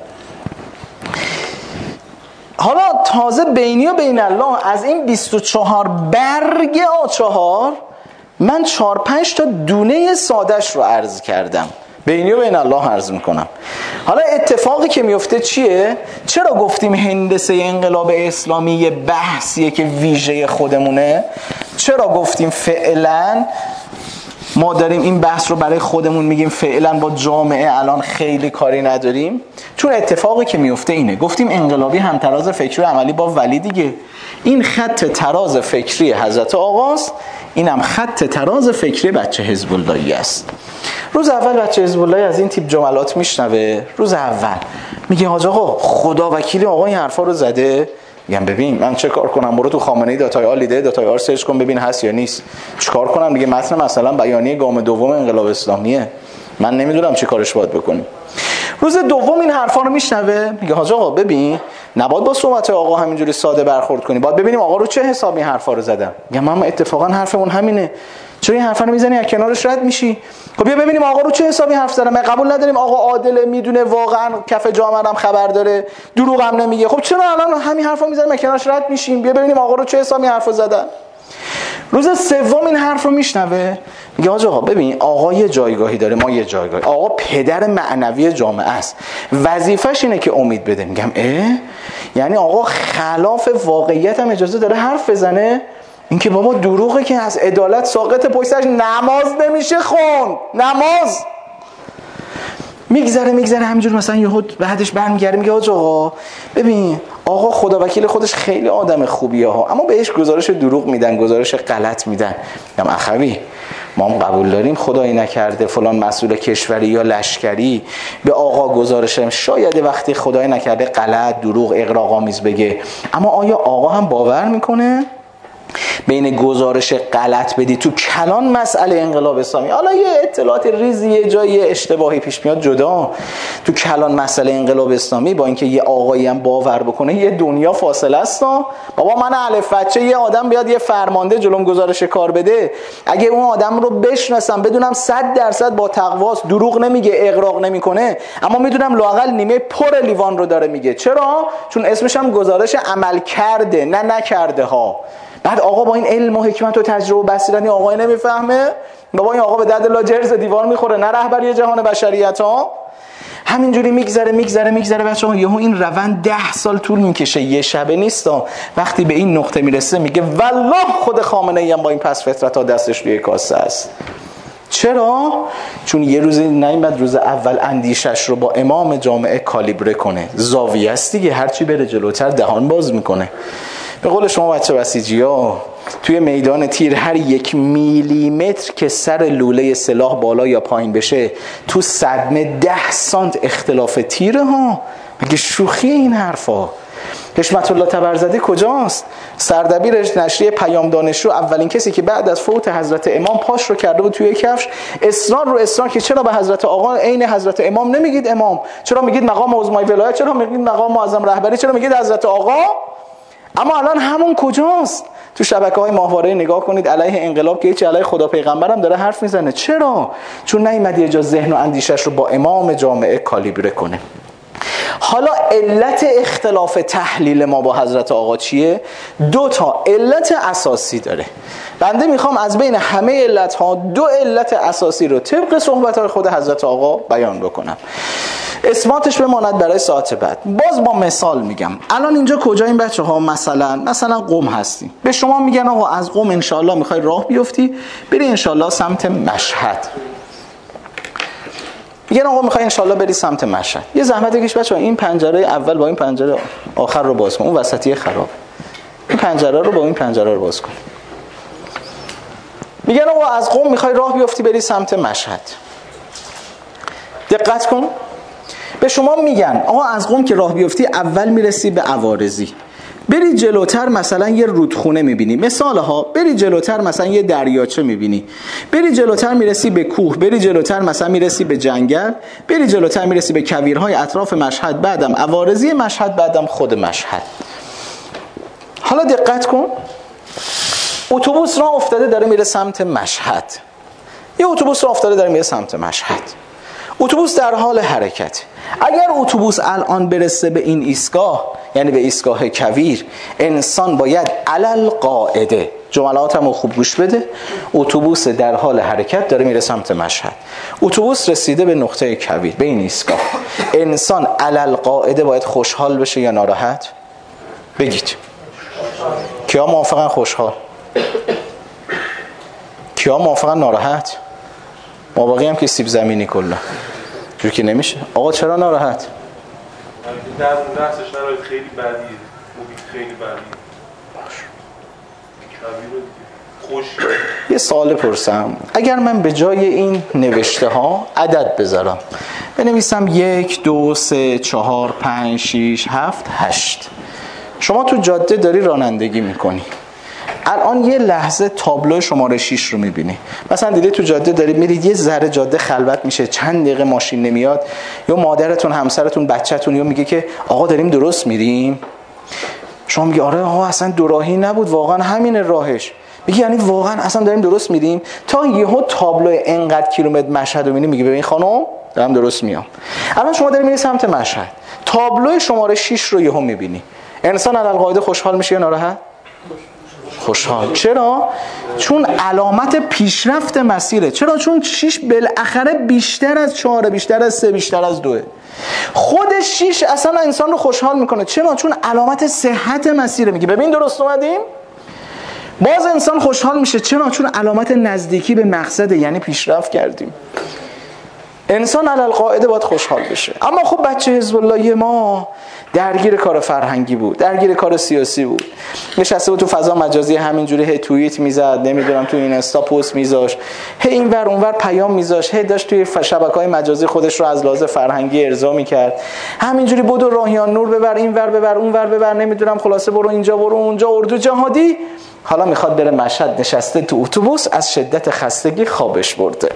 Speaker 2: حالا تازه بینی و بین الله از این بیست و چهار برگ آچهار من چهار پنج تا دونه سادش رو عرض کردم، بینی و بین الله عرض میکنم. حالا اتفاقی که میفته چیه؟ چرا گفتیم هندسه انقلاب اسلامی یه بحثیه که ویژه خودمونه؟ چرا گفتیم فعلا ما داریم این بحث رو برای خودمون میگیم، فعلا با جامعه الان خیلی کاری نداریم؟ چون اتفاقی که میفته اینه، گفتیم انقلابی همتراز فکری و عملی با ولی دیگه، این خط تراز فکری حضرت آقاست، اینم خط تراز فکری بچه حزب اللهی است. روز اول بچه حزب اللهی از این تیپ جملات میشنوه، روز اول میگه حاج آقا خدا وکیلی آقا این حرفا رو زده. میگم ببین من چه کار کنم؟ برو تو خامنه‌ای داتای آل لیده داتای آر سرچ کن ببین هست یا نیست. چیکار کنم دیگه؟ متن مثلا بیانیه گام دوم انقلاب اسلامیه، من نمیدونم چی کارش باید بکنیم. روز دوم این حرفا رو میشنوه، میگه حاج آقا ببین نباید با صحبت آقا همینجوری ساده برخورد کنی، باید ببینیم آقا رو چه حسابی این حرفا رو زدن. میگم ما اتفاقا حرفمون همینه، چرا این حرفا رو میزنی از کنارش رد میشی؟ خب بیا ببینیم آقا رو چه حسابی حرف زدن. ما قبول نداریم آقا عادله، میدونه واقعا کف جامعه هم خبر داره، دروغ هم نمیگه. خب چرا الان همین حرفا میزنیم از کنارش رد میشیم؟ بیا ببینیم آقا رو چه حسابی حرفا زدن. روز سوم این حرف رو میشنوه، میگه حاج آقا ببین آقا یه جایگاهی داره، ما یه جایگاهی، آقا پدر معنوی جامعه است، وظیفش اینه که امید بده. میگم اه یعنی آقا خلاف واقعیت هم اجازه داره حرف بزنه؟ این که بابا دروغه که از عدالت ساقط پشتش نماز نمیشه خوند، نماز. میگذره میگذره همینجور مثلا یهود بعدش برمیگره میگه حاج آقا ببین آقا خدا وکیل خودش خیلی آدم خوبیه ها، اما بهش گزارش دروغ میدن، گزارش غلط میدن. میگم اخوی ما هم قبول داریم خدایی نکرده فلان مسئول کشوری یا لشکری به آقا گزارش شاید وقتی خدایی نکرده غلط دروغ اغراق‌آمیز بگه، اما آیا آقا هم باور میکنه بین گزارش غلط بدی تو کلان مسئله انقلاب اسلامی، حالا یه اطلاعات ریزی یه جایی اشتباهی پیش میاد جدا، تو کلان مسئله انقلاب اسلامی با اینکه یه آقایی هم باور بکنه یه دنیا فاصله است. بابا من الف بچه یه آدم بیاد یه فرمانده جلوم گزارش کار بده، اگه اون آدم رو بشناسم بدونم صد درصد با تقواست، دروغ نمیگه، اغراق نمیکنه، اما میدونم لااقل نیمه پر لیوان رو داره میگه. چرا؟ چون اسمش هم گزارش عمل کرده نه نکرده ها. بعد آقا با این علم و حکمت و تجربه و بصیرت آقای نمیفهمه؟ بابا این آقا به درد لاجرز دیوار میخوره، نه رهبری جهان بشریت ها. همینجوری میگذره میگذره میگذره بچه‌ها، یهو این روند ده سال طول میکشه، یه شبه نیست. وقتی به این نقطه میرسه میگه والله خود خامنه‌ای هم با این پس فطرت ها دستش روی کاسه است. چرا؟ چون یه روزی نیامد روز اول اندیشش رو با امام جامعه کالیبره کنه. زاویه است دیگه، هرچی بره جلوتر دهان باز میکنه. به قول شما بچه بسیجی ها توی میدان تیر هر یک میلیمتر که سر لوله سلاح بالا یا پایین بشه تو صدمه ده سانت اختلاف تیره ها. مگه شوخی این حرفا؟ حشمت الله تبرزدی کجاست؟ سردبیر نشریه پیام دانشجو، اولین کسی که بعد از فوت حضرت امام پاش رو کرده بود توی کفش، اصرار رو اصرار که چرا به حضرت آقا عین حضرت امام نمیگید امام؟ چرا میگید مقام عظمای ولایت؟ چرا میگید مقام معظم رهبری؟ چرا میگید حضرت آقا؟ اما الان همون کجاست؟ تو شبکه‌های ماهواره نگاه کنید علیه انقلاب که هیچ علیه خدا پیغمبرم داره حرف میزنه. چرا؟ چون نیومد یه جا ذهن و اندیشش رو با امام جامعه کالیبره کنه. حالا علت اختلاف تحلیل ما با حضرت آقا چیه؟ دو تا علت اساسی داره. بنده میخوام از بین همه علتها دو علت اساسی رو طبق صحبت‌های خود حضرت آقا بیان بکنم. اثباتش بماند برای ساعت بعد. باز با مثال میگم. الان اینجا کجاییم بچه‌ها؟ مثلا مثلا قم هستیم. به شما میگن آقا از قم انشالله میخوای راه بیفتی بری انشالله سمت مشهد. میگن آقا میخوای ان شاءالله بری سمت مشهد، یه زحمت بکش بچه‌ها، این پنجره اول با این پنجره آخر رو باز کن، اون وسطی خراب، این پنجره رو با این پنجره رو باز کن. میگن آقا از قم میخوای راه بیفتی بری سمت مشهد. دقت کن، به شما میگن آقا از قم که راه بیفتی اول میرسی به عوارضی، بری جلوتر مثلا یه رودخونه میبینی، مثال ها، بری جلوتر مثلا یه دریاچه میبینی، بری جلوتر میرسی به کوه، بری جلوتر مثلا میرسی به جنگل، بری جلوتر میرسی به کویرهای اطراف مشهد، بعدم عوارضی مشهد، بعدم خود مشهد. حالا دقت کن، اتوبوس راه افتاده داره میره سمت مشهد، یه اتوبوس راه افتاده داره میره سمت مشهد، اتوبوس در حال حرکت. اگر اتوبوس الان برسه به این ایستگاه، یعنی به ایستگاه کویر، انسان باید علل قاعده، جملاتمو خوب گوش بده، اتوبوس در حال حرکت داره میره سمت مشهد، اتوبوس رسیده به نقطه کویر، به این ایستگاه، انسان علل قاعده باید خوشحال بشه یا ناراحت؟ بگید کیا موافقن خوشحال؟ کیا موافقن ناراحت؟ ما باقی هم که سیب زمینی کلا جور که نمیشه. آقا چرا ناراحت؟
Speaker 5: در اون لحظه شرایط خیلی بدیه، محیط خیلی بدیه. خوش.
Speaker 2: یه سوال پرسم، اگر من به جای این نوشته ها عدد بذارم، بنویسم یک دو سه چهار پنج شیش هفت هشت، شما تو جاده داری رانندگی میکنی، الان یه لحظه تابلو شماره شش رو میبینی، مثلا دیدی تو جاده داری میرید، یه ذره جاده خلوت میشه، چند دقیقه ماشین نمیاد، یا مادرتون، همسرتون، بچه‌تون یا میگه که آقا داریم درست میریم، شما میگی آره آقا اصلا دوراهی نبود، واقعا همین راهش، میگی یعنی واقعا اصلا داریم درست میریم، تا یهو تابلو انقدر کیلومتر مشهد رو میبینی، میگی ببین خانم دارم درست میام. الان شما داری میری سمت مشهد، تابلو شماره شش رو یهو میبینی، انسان علل قاعده خوشحال میشه یا ناراحت؟ خوشحال. چرا؟ چون علامت پیشرفت مسیره. چرا؟ چون شیش بالاخره بیشتر از چهار، بیشتر از سه، بیشتر از دوه. خود شیش اصلا انسان رو خوشحال میکنه. چرا؟ چون علامت صحت مسیره. میگه ببین درست اومدیم. باز انسان خوشحال میشه. چرا؟ چون علامت نزدیکی به مقصده، یعنی پیشرفت کردیم. انسان علل قاعده باید خوشحال بشه. اما خب بچه حزب الله ما درگیر کار فرهنگی بود، درگیر کار سیاسی بود، نشسته بود تو فضا مجازی همینجوری هی توییت میزد، نمیدونم تو اینستا پست میذاشت، هی اینور اونور پیام میذاشت، هی داشت توی شبکه‌های مجازی خودش رو از لحاظ فرهنگی ارضا میکرد، همینجوری بدو راهیان نور ببر، اینور ببر اونور ببر، نمیدونم خلاصه برو اینجا برو اونجا، اردو جهادی. حالا میخواد بره مشهد، نشسته تو اتوبوس، از شدت خستگی خوابش برده.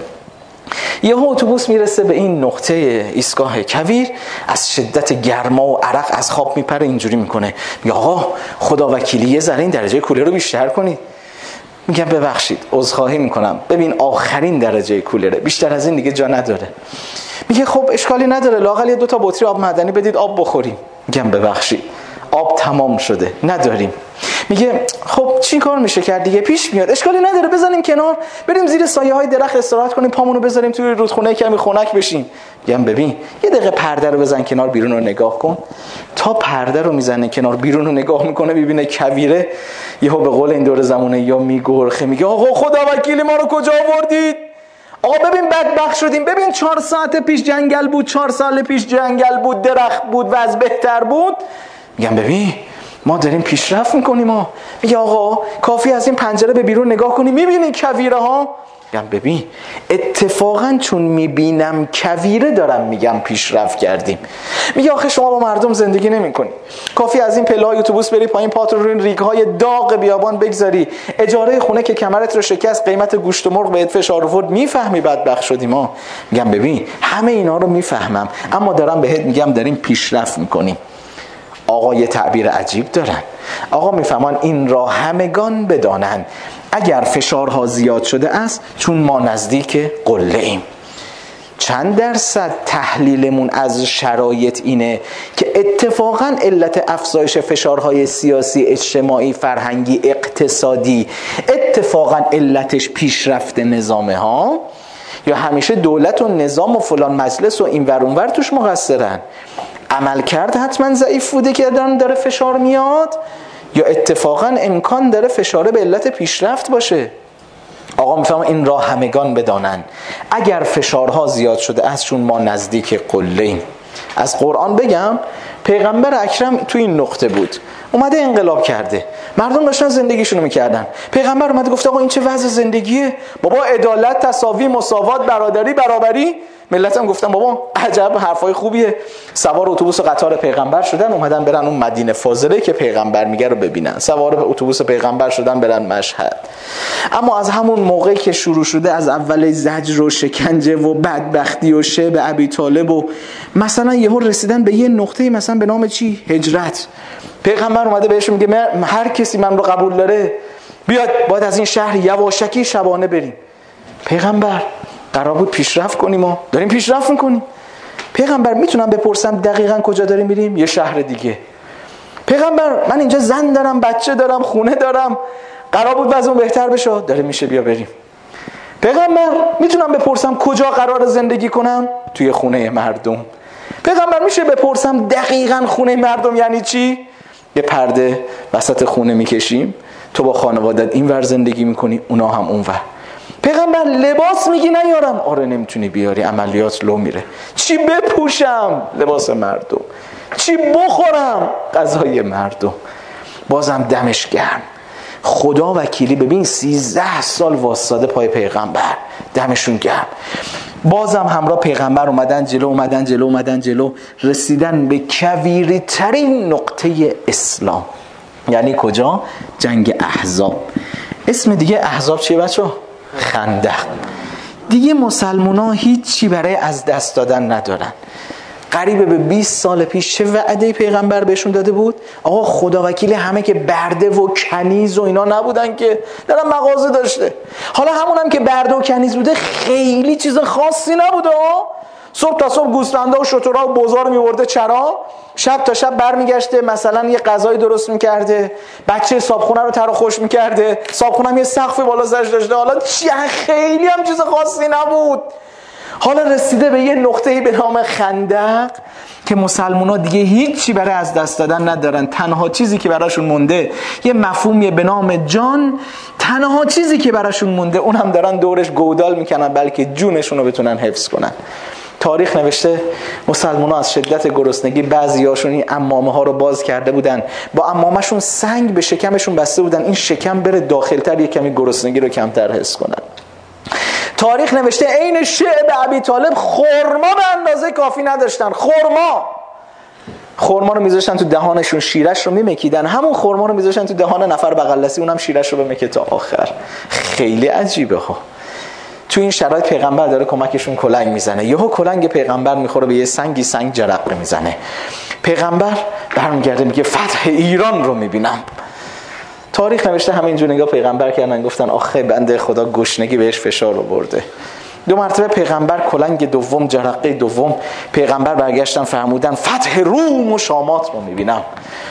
Speaker 2: یهو اتوبوس میرسه به این نقطه ایستگاه کویر، از شدت گرما و عرق از خواب میپره، اینجوری میکنه، میگه آقا خدا وکیلی یه ذره این درجه کولر رو بیشتر کنید. میگم ببخشید عذرخواهی میکنم، ببین آخرین درجه کولره، بیشتر از این دیگه جا نداره. میگه خب اشکالی نداره، لااقل یه دو تا بطری آب معدنی بدید آب بخوریم. میگم ببخشید آب تمام شده نداریم. میگه خب چی کار میشه کرد دیگه، پیش میاد، اشکالی نداره بزنیم کنار، بریم زیر سایه های درخت استراحت کنیم، پامونو بذاریم توی رودخونه کمی خنک بشیم. میگم ببین یه دقیقه پرده رو بزن کنار، بیرون رو نگاه کن. تا پرده رو میزنه کنار، بیرون رو نگاه میکنه، میبینه کویره. یهو به قول این دور زمونه یا میگرخه، میگه آقا خدا وکیلی ما رو کجا آوردید؟ آقا ببین بدبخت شدیم، ببین چهار ساعت پیش جنگل بود، چهار سال پیش جنگل بود، درخت بود، وضع بهتر بود. میگم ببین ما داریم پیشرفت میکنیم. ما میگه آقا کافی از این پنجره به بیرون نگاه کنی، میبینی کویره ها. میگم ببین اتفاقا چون میبینم کویره دارم میگم پیشرفت کردیم. میگه آخه شما با مردم زندگی نمیکنی، کافی از این پله‌های اتوبوس بری پایین، پات رو روی این ریگ‌های داغ بیابان بگذاری، اجاره خونه که کمرت رو شکست، قیمت گوشت و مرغ بهت فشار آورد، میفهمی بدبخت شدی. ما میگم ببین همه اینا رو میفهمم، اما دارم بهت میگم داریم پیشرفت میکنیم. آقا یه تعبیر عجیب دارن، آقا میفهمان این را همگان بدانند اگر فشارها زیاد شده است چون ما نزدیک قله ایم. چند درصد تحلیلمون از شرایط اینه که اتفاقا علت افزایش فشارهای سیاسی، اجتماعی، فرهنگی، اقتصادی اتفاقا علتش پیشرفت نظامه ها، یا همیشه دولت و نظام و فلان مجلس و این ور اون ور توش مقصرن؟ عمل کرد حتما ضعیف بوده که داره فشار میاد، یا اتفاقا امکان داره فشاره به علت پیشرفت باشه؟ آقا میفهمه این را همگان بدانن اگر فشارها زیاد شده است چون ما نزدیک قله‌ایم. از قرآن بگم پیغمبر اکرم تو این نقطه بود، اومده انقلاب کرده، مردم داشتن زندگیشونو میکردن، پیغمبر اومده گفته آقا این چه وضع زندگیه بابا، عدالت، تساوی، مساوات، برادری، برابری. ملت هم گفتن بابا عجب حرفای خوبیه، سوار اتوبوس و قطار پیغمبر شدن، اومدن برن اون مدینه فاضله که پیغمبر میگه رو ببینن، سوار اتوبوس پیغمبر شدن برن مشهد. اما از همون موقعی که شروع شده از اول زجر و شکنجه و بدبختی و شعب ابی طالب و مثلا یهو رسیدن به یه نقطه مثلا به نام چی؟ هجرت. پیغمبر اومده بهش میگه هر کسی من رو قبول داره بیاد، باید از این شهر یواشکی شبانه بریم. پیغمبر قرار بود پیشرفت کنیم و داریم پیشرفت میکنیم. پیغمبر میتونم بپرسم دقیقاً کجا داریم میریم؟ یه شهر دیگه. پیغمبر من اینجا زن دارم، بچه دارم، خونه دارم، قرار بود وضعمون بهتر بشه، داره میشه، بیا بریم. پیغمبر میتونم بپرسم کجا قرار زندگی کنم؟ توی خونه مردم. پیغمبر میشه بپرسم دقیقاً خونه مردم یعنی چی؟ یه پرده وسط خونه میکشیم، تو با خانوادت این ور زندگی میکنی، اونا هم اون ور. پیغمبر لباس میگی نیارم؟ آره نمیتونی بیاری، عملیات لو میره. چی بپوشم؟ لباس مردم. چی بخورم؟ غذای مردم. بازم دمش گرم، خدا وکیلی ببین سیزده سال واسطه پای پیغمبر، دمشون گرم. بازم همراه پیغمبر اومدن جلو اومدن جلو اومدن جلو رسیدن به کویری ترین نقطه اسلام. یعنی کجا؟ جنگ احزاب. اسم دیگه احزاب چیه بچه؟ خندق. دیگه مسلمان ها هیچی برای از دست دادن ندارن. قریب به بیست سال پیش چه وعده پیغمبر بهشون داده بود؟ آقا خدا وکیل همه که برده و کنیز و اینا نبودن که، دارن مغازه داشته. حالا همون هم که برده و کنیز بوده خیلی چیز خاصی نبوده. صبح تا صبح گوسفندا و شترها و بزار میورده چرا، شب تا شب برمیگشته مثلا یه غذای درست میکرده، بچه صابخونه رو تر و خوش میکرده، صابخونه هم یه سقف بالا سرش داشته. حالا چی خیلی هم چیز خاصی نبود. حالا رسیده به یه نقطه‌ای به نام خندق که مسلمان‌ها دیگه هیچی برای از دست دادن ندارن. تنها چیزی که براشون مونده یه مفهومی به نام جان، تنها چیزی که براشون مونده اون هم دارن دورش گودال میکنن بلکه جونشون رو بتونن حفظ کنن. تاریخ نوشته مسلمان‌ها از شدت گرسنگی بعضیاشون این عمامه ها رو باز کرده بودن، با عمامه‌شون سنگ به شکمشون بسته بودن این شکم بره داخل‌تر یه کمی گرسنگی رو کمتر حس کنن. تاریخ نوشته عین شعب ابی طالب خرما به اندازه کافی نداشتن. خرما خرما رو میذاشتن تو دهانشون، شیرش رو میمکیدن، همون خرما رو میذاشتن تو دهان نفر بغل دستی، اونم شیرش رو بمکه تا آخر. خیلی عجیبه ها. تو این شرایط پیغمبر داره کمکشون کلنگ میزنه، یهو کلنگ پیغمبر میخوره به یه سنگی، سنگ جرقه میزنه. پیغمبر برمیگرده میگه فتح ایران رو میبینم. تاریخ نوشته همینجور نگاه پیغمبر کردن، گفتن آخه بنده خدا گشنگی بهش فشار آورده. دو مرتبه پیغمبر کلنگ دوم، جرقه دوم، پیغمبر برگشتن فرمودن فتح روم و شامات رو میبینم.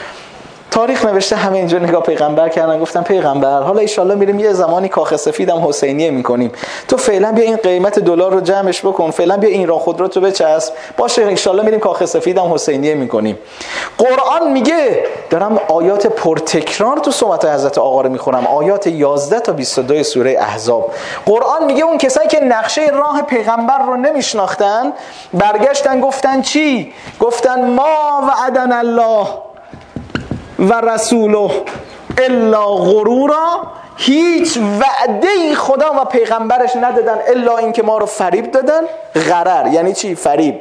Speaker 2: تاریخ نوشته همینجور نگاه پیغمبر کردن، گفتن پیغمبر حالا ان شاءالله میریم یه زمانی کاخ سفیدم حسینیه میکنیم، تو فعلا بیا این قیمت دلار رو جمعش بکن، فعلا بیا ایران خودرو تو بچسب، باشه ان شاءالله میریم کاخ سفیدم حسینیه میکنیم. قرآن میگه، دارم آیات پرتکرار تو صحبت حضرت آقا رو میخونم، آیات یازده تا بیست و دو سوره احزاب. قرآن میگه اون کسایی که نقشه راه پیغمبر رو نمیشناختن برگشتن گفتن چی؟ گفتن ما وعدنا الله و رسوله الا غرورا، هیچ وعده‌ای خدا و پیغمبرش ندادن الا اینکه ما رو فریب دادن. غرر یعنی چی؟ فریب.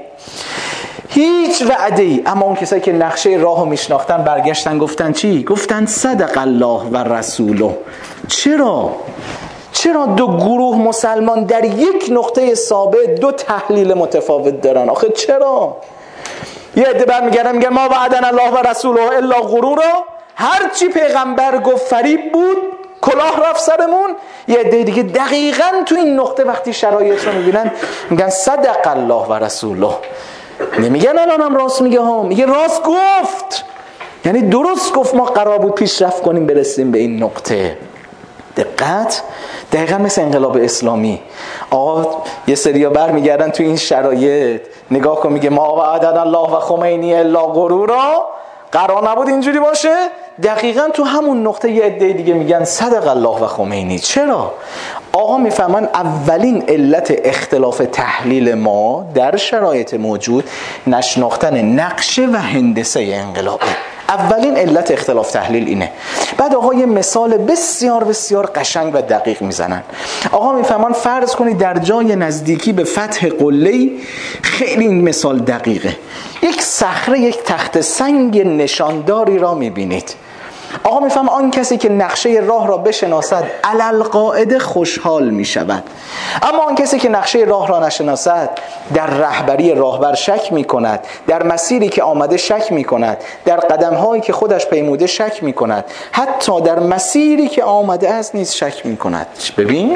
Speaker 2: هیچ وعده‌ای. اما اون کسایی که نقشه راهو میشناختن برگشتن گفتن چی؟ گفتن صدق الله و رسوله. چرا؟ چرا دو گروه مسلمان در یک نقطه ثابت دو تحلیل متفاوت دارن؟ آخه چرا؟ یه عده برمیگردن میگن ما وعدنا الله و رسوله الا غرورا، هر چی پیغمبر گفت فریب بود، کلاه رفت سرمون. یه عده دیگه دقیقاً تو این نقطه وقتی شرایط رو میبینن میگن صدق الله و رسوله. نمیگن الانم راست میگه ها، میگه راست گفت، یعنی درست گفت، ما قرار بود پیشرفت کنیم برسیم به این نقطه. دقت، دقیقا مثل انقلاب اسلامی. آقا یه سریا برمیگردن تو این شرایط نگاه کن، میگه ما وعدنا الله و خمینی الا غرورا، قرار نبود اینجوری باشه. دقیقا تو همون نقطه یه عده دیگه میگن صدق الله و خمینی. چرا؟ آقا میفهمن اولین علت اختلاف تحلیل ما در شرایط موجود نشناختن نقشه و هندسه انقلابه. اولین علت اختلاف تحلیل اینه. بعد آقا یه مثال بسیار بسیار قشنگ و دقیق میزنن. آقا میفهمن فرض کنید در جای نزدیکی به فتح قله‌ای، خیلی این مثال دقیقه، یک صخره، یک تخت سنگ نشانداری را میبینید. آقا میفهم آن کسی که نقشه راه را بشناسد علل قاعده خوشحال میشود، اما آن کسی که نقشه راه را نشناسد در رهبری راهبر شک میکند، در مسیری که آمده شک میکند، در قدمهایی که خودش پیموده شک میکند، حتی در مسیری که آمده است نیز شک میکند. ببین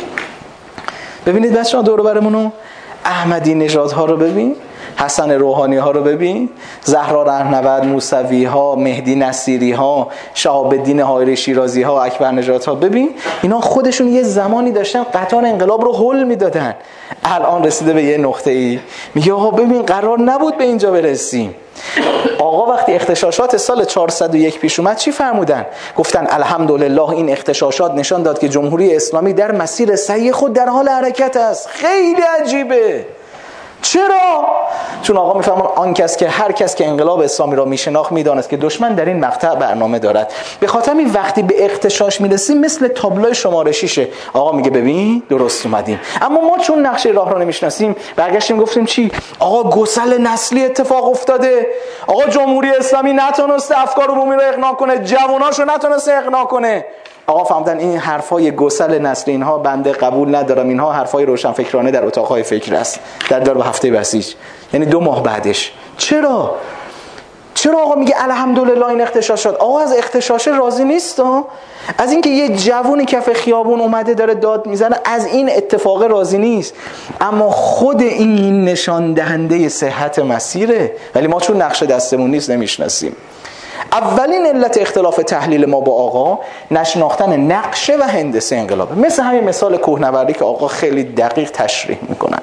Speaker 2: ببینید بچه‌ها دور و برمونو، احمدی نژادها رو ببین، حسن روحانی ها رو ببین، زهرا رهنورد، موسوی ها، مهدی نصیری ها، شهاب الدین حائری شیرازی ها، اکبر نژاد ها، ببین اینا خودشون یه زمانی داشتن قطار انقلاب رو هل میدادن، الان رسیده به یه نقطه ای میگه آقا ببین قرار نبود به اینجا برسیم. آقا وقتی اغتشاشات سال چهارصد و یک پیش اومد چی فرمودن؟ گفتن الحمدلله این اغتشاشات نشان داد که جمهوری اسلامی در مسیر صحیح خود در حال حرکت است. خیلی عجیبه. چرا؟ چون آقا میفهمن آن کس که هر کس که انقلاب اسلامی را میشناخت میدانست که دشمن در این مقطع برنامه دارد. به خاطر همین وقتی به اغتشاش میرسیم مثل تابلوی شماره شیشه، آقا میگه ببین درست اومدیم. اما ما چون نقشه راه را نمیشناسیم برگشتیم گفتیم چی؟ آقا گسل نسلی اتفاق افتاده. آقا جمهوری اسلامی نتونسته افکار عمومی رو اقناع کنه، جواناشو نتونسته اقناع کنه. آقا فهمیدن این حرفای گسل نسل اینها بنده قبول ندارم، اینها حرفای روشنفکرانه در اتاقهای فکر است، در دار به هفته بسیج، یعنی دو ماه بعدش. چرا؟ چرا آقا میگه الحمدلله این اغتشاشات؟ آقا از اغتشاش راضی نیست ها؟ از اینکه یه جوونی کف خیابون اومده داره داد میزنه از این اتفاق راضی نیست، اما خود این نشان دهنده صحت مسیره، ولی ما چون نقشه دستمون نیست نمیشناسیم. اولین علت اختلاف تحلیل ما با آقا نشناختن نقشه و هندسه انقلابه. مثل همین مثال کوهنوردی که آقا خیلی دقیق تشریح میکنن.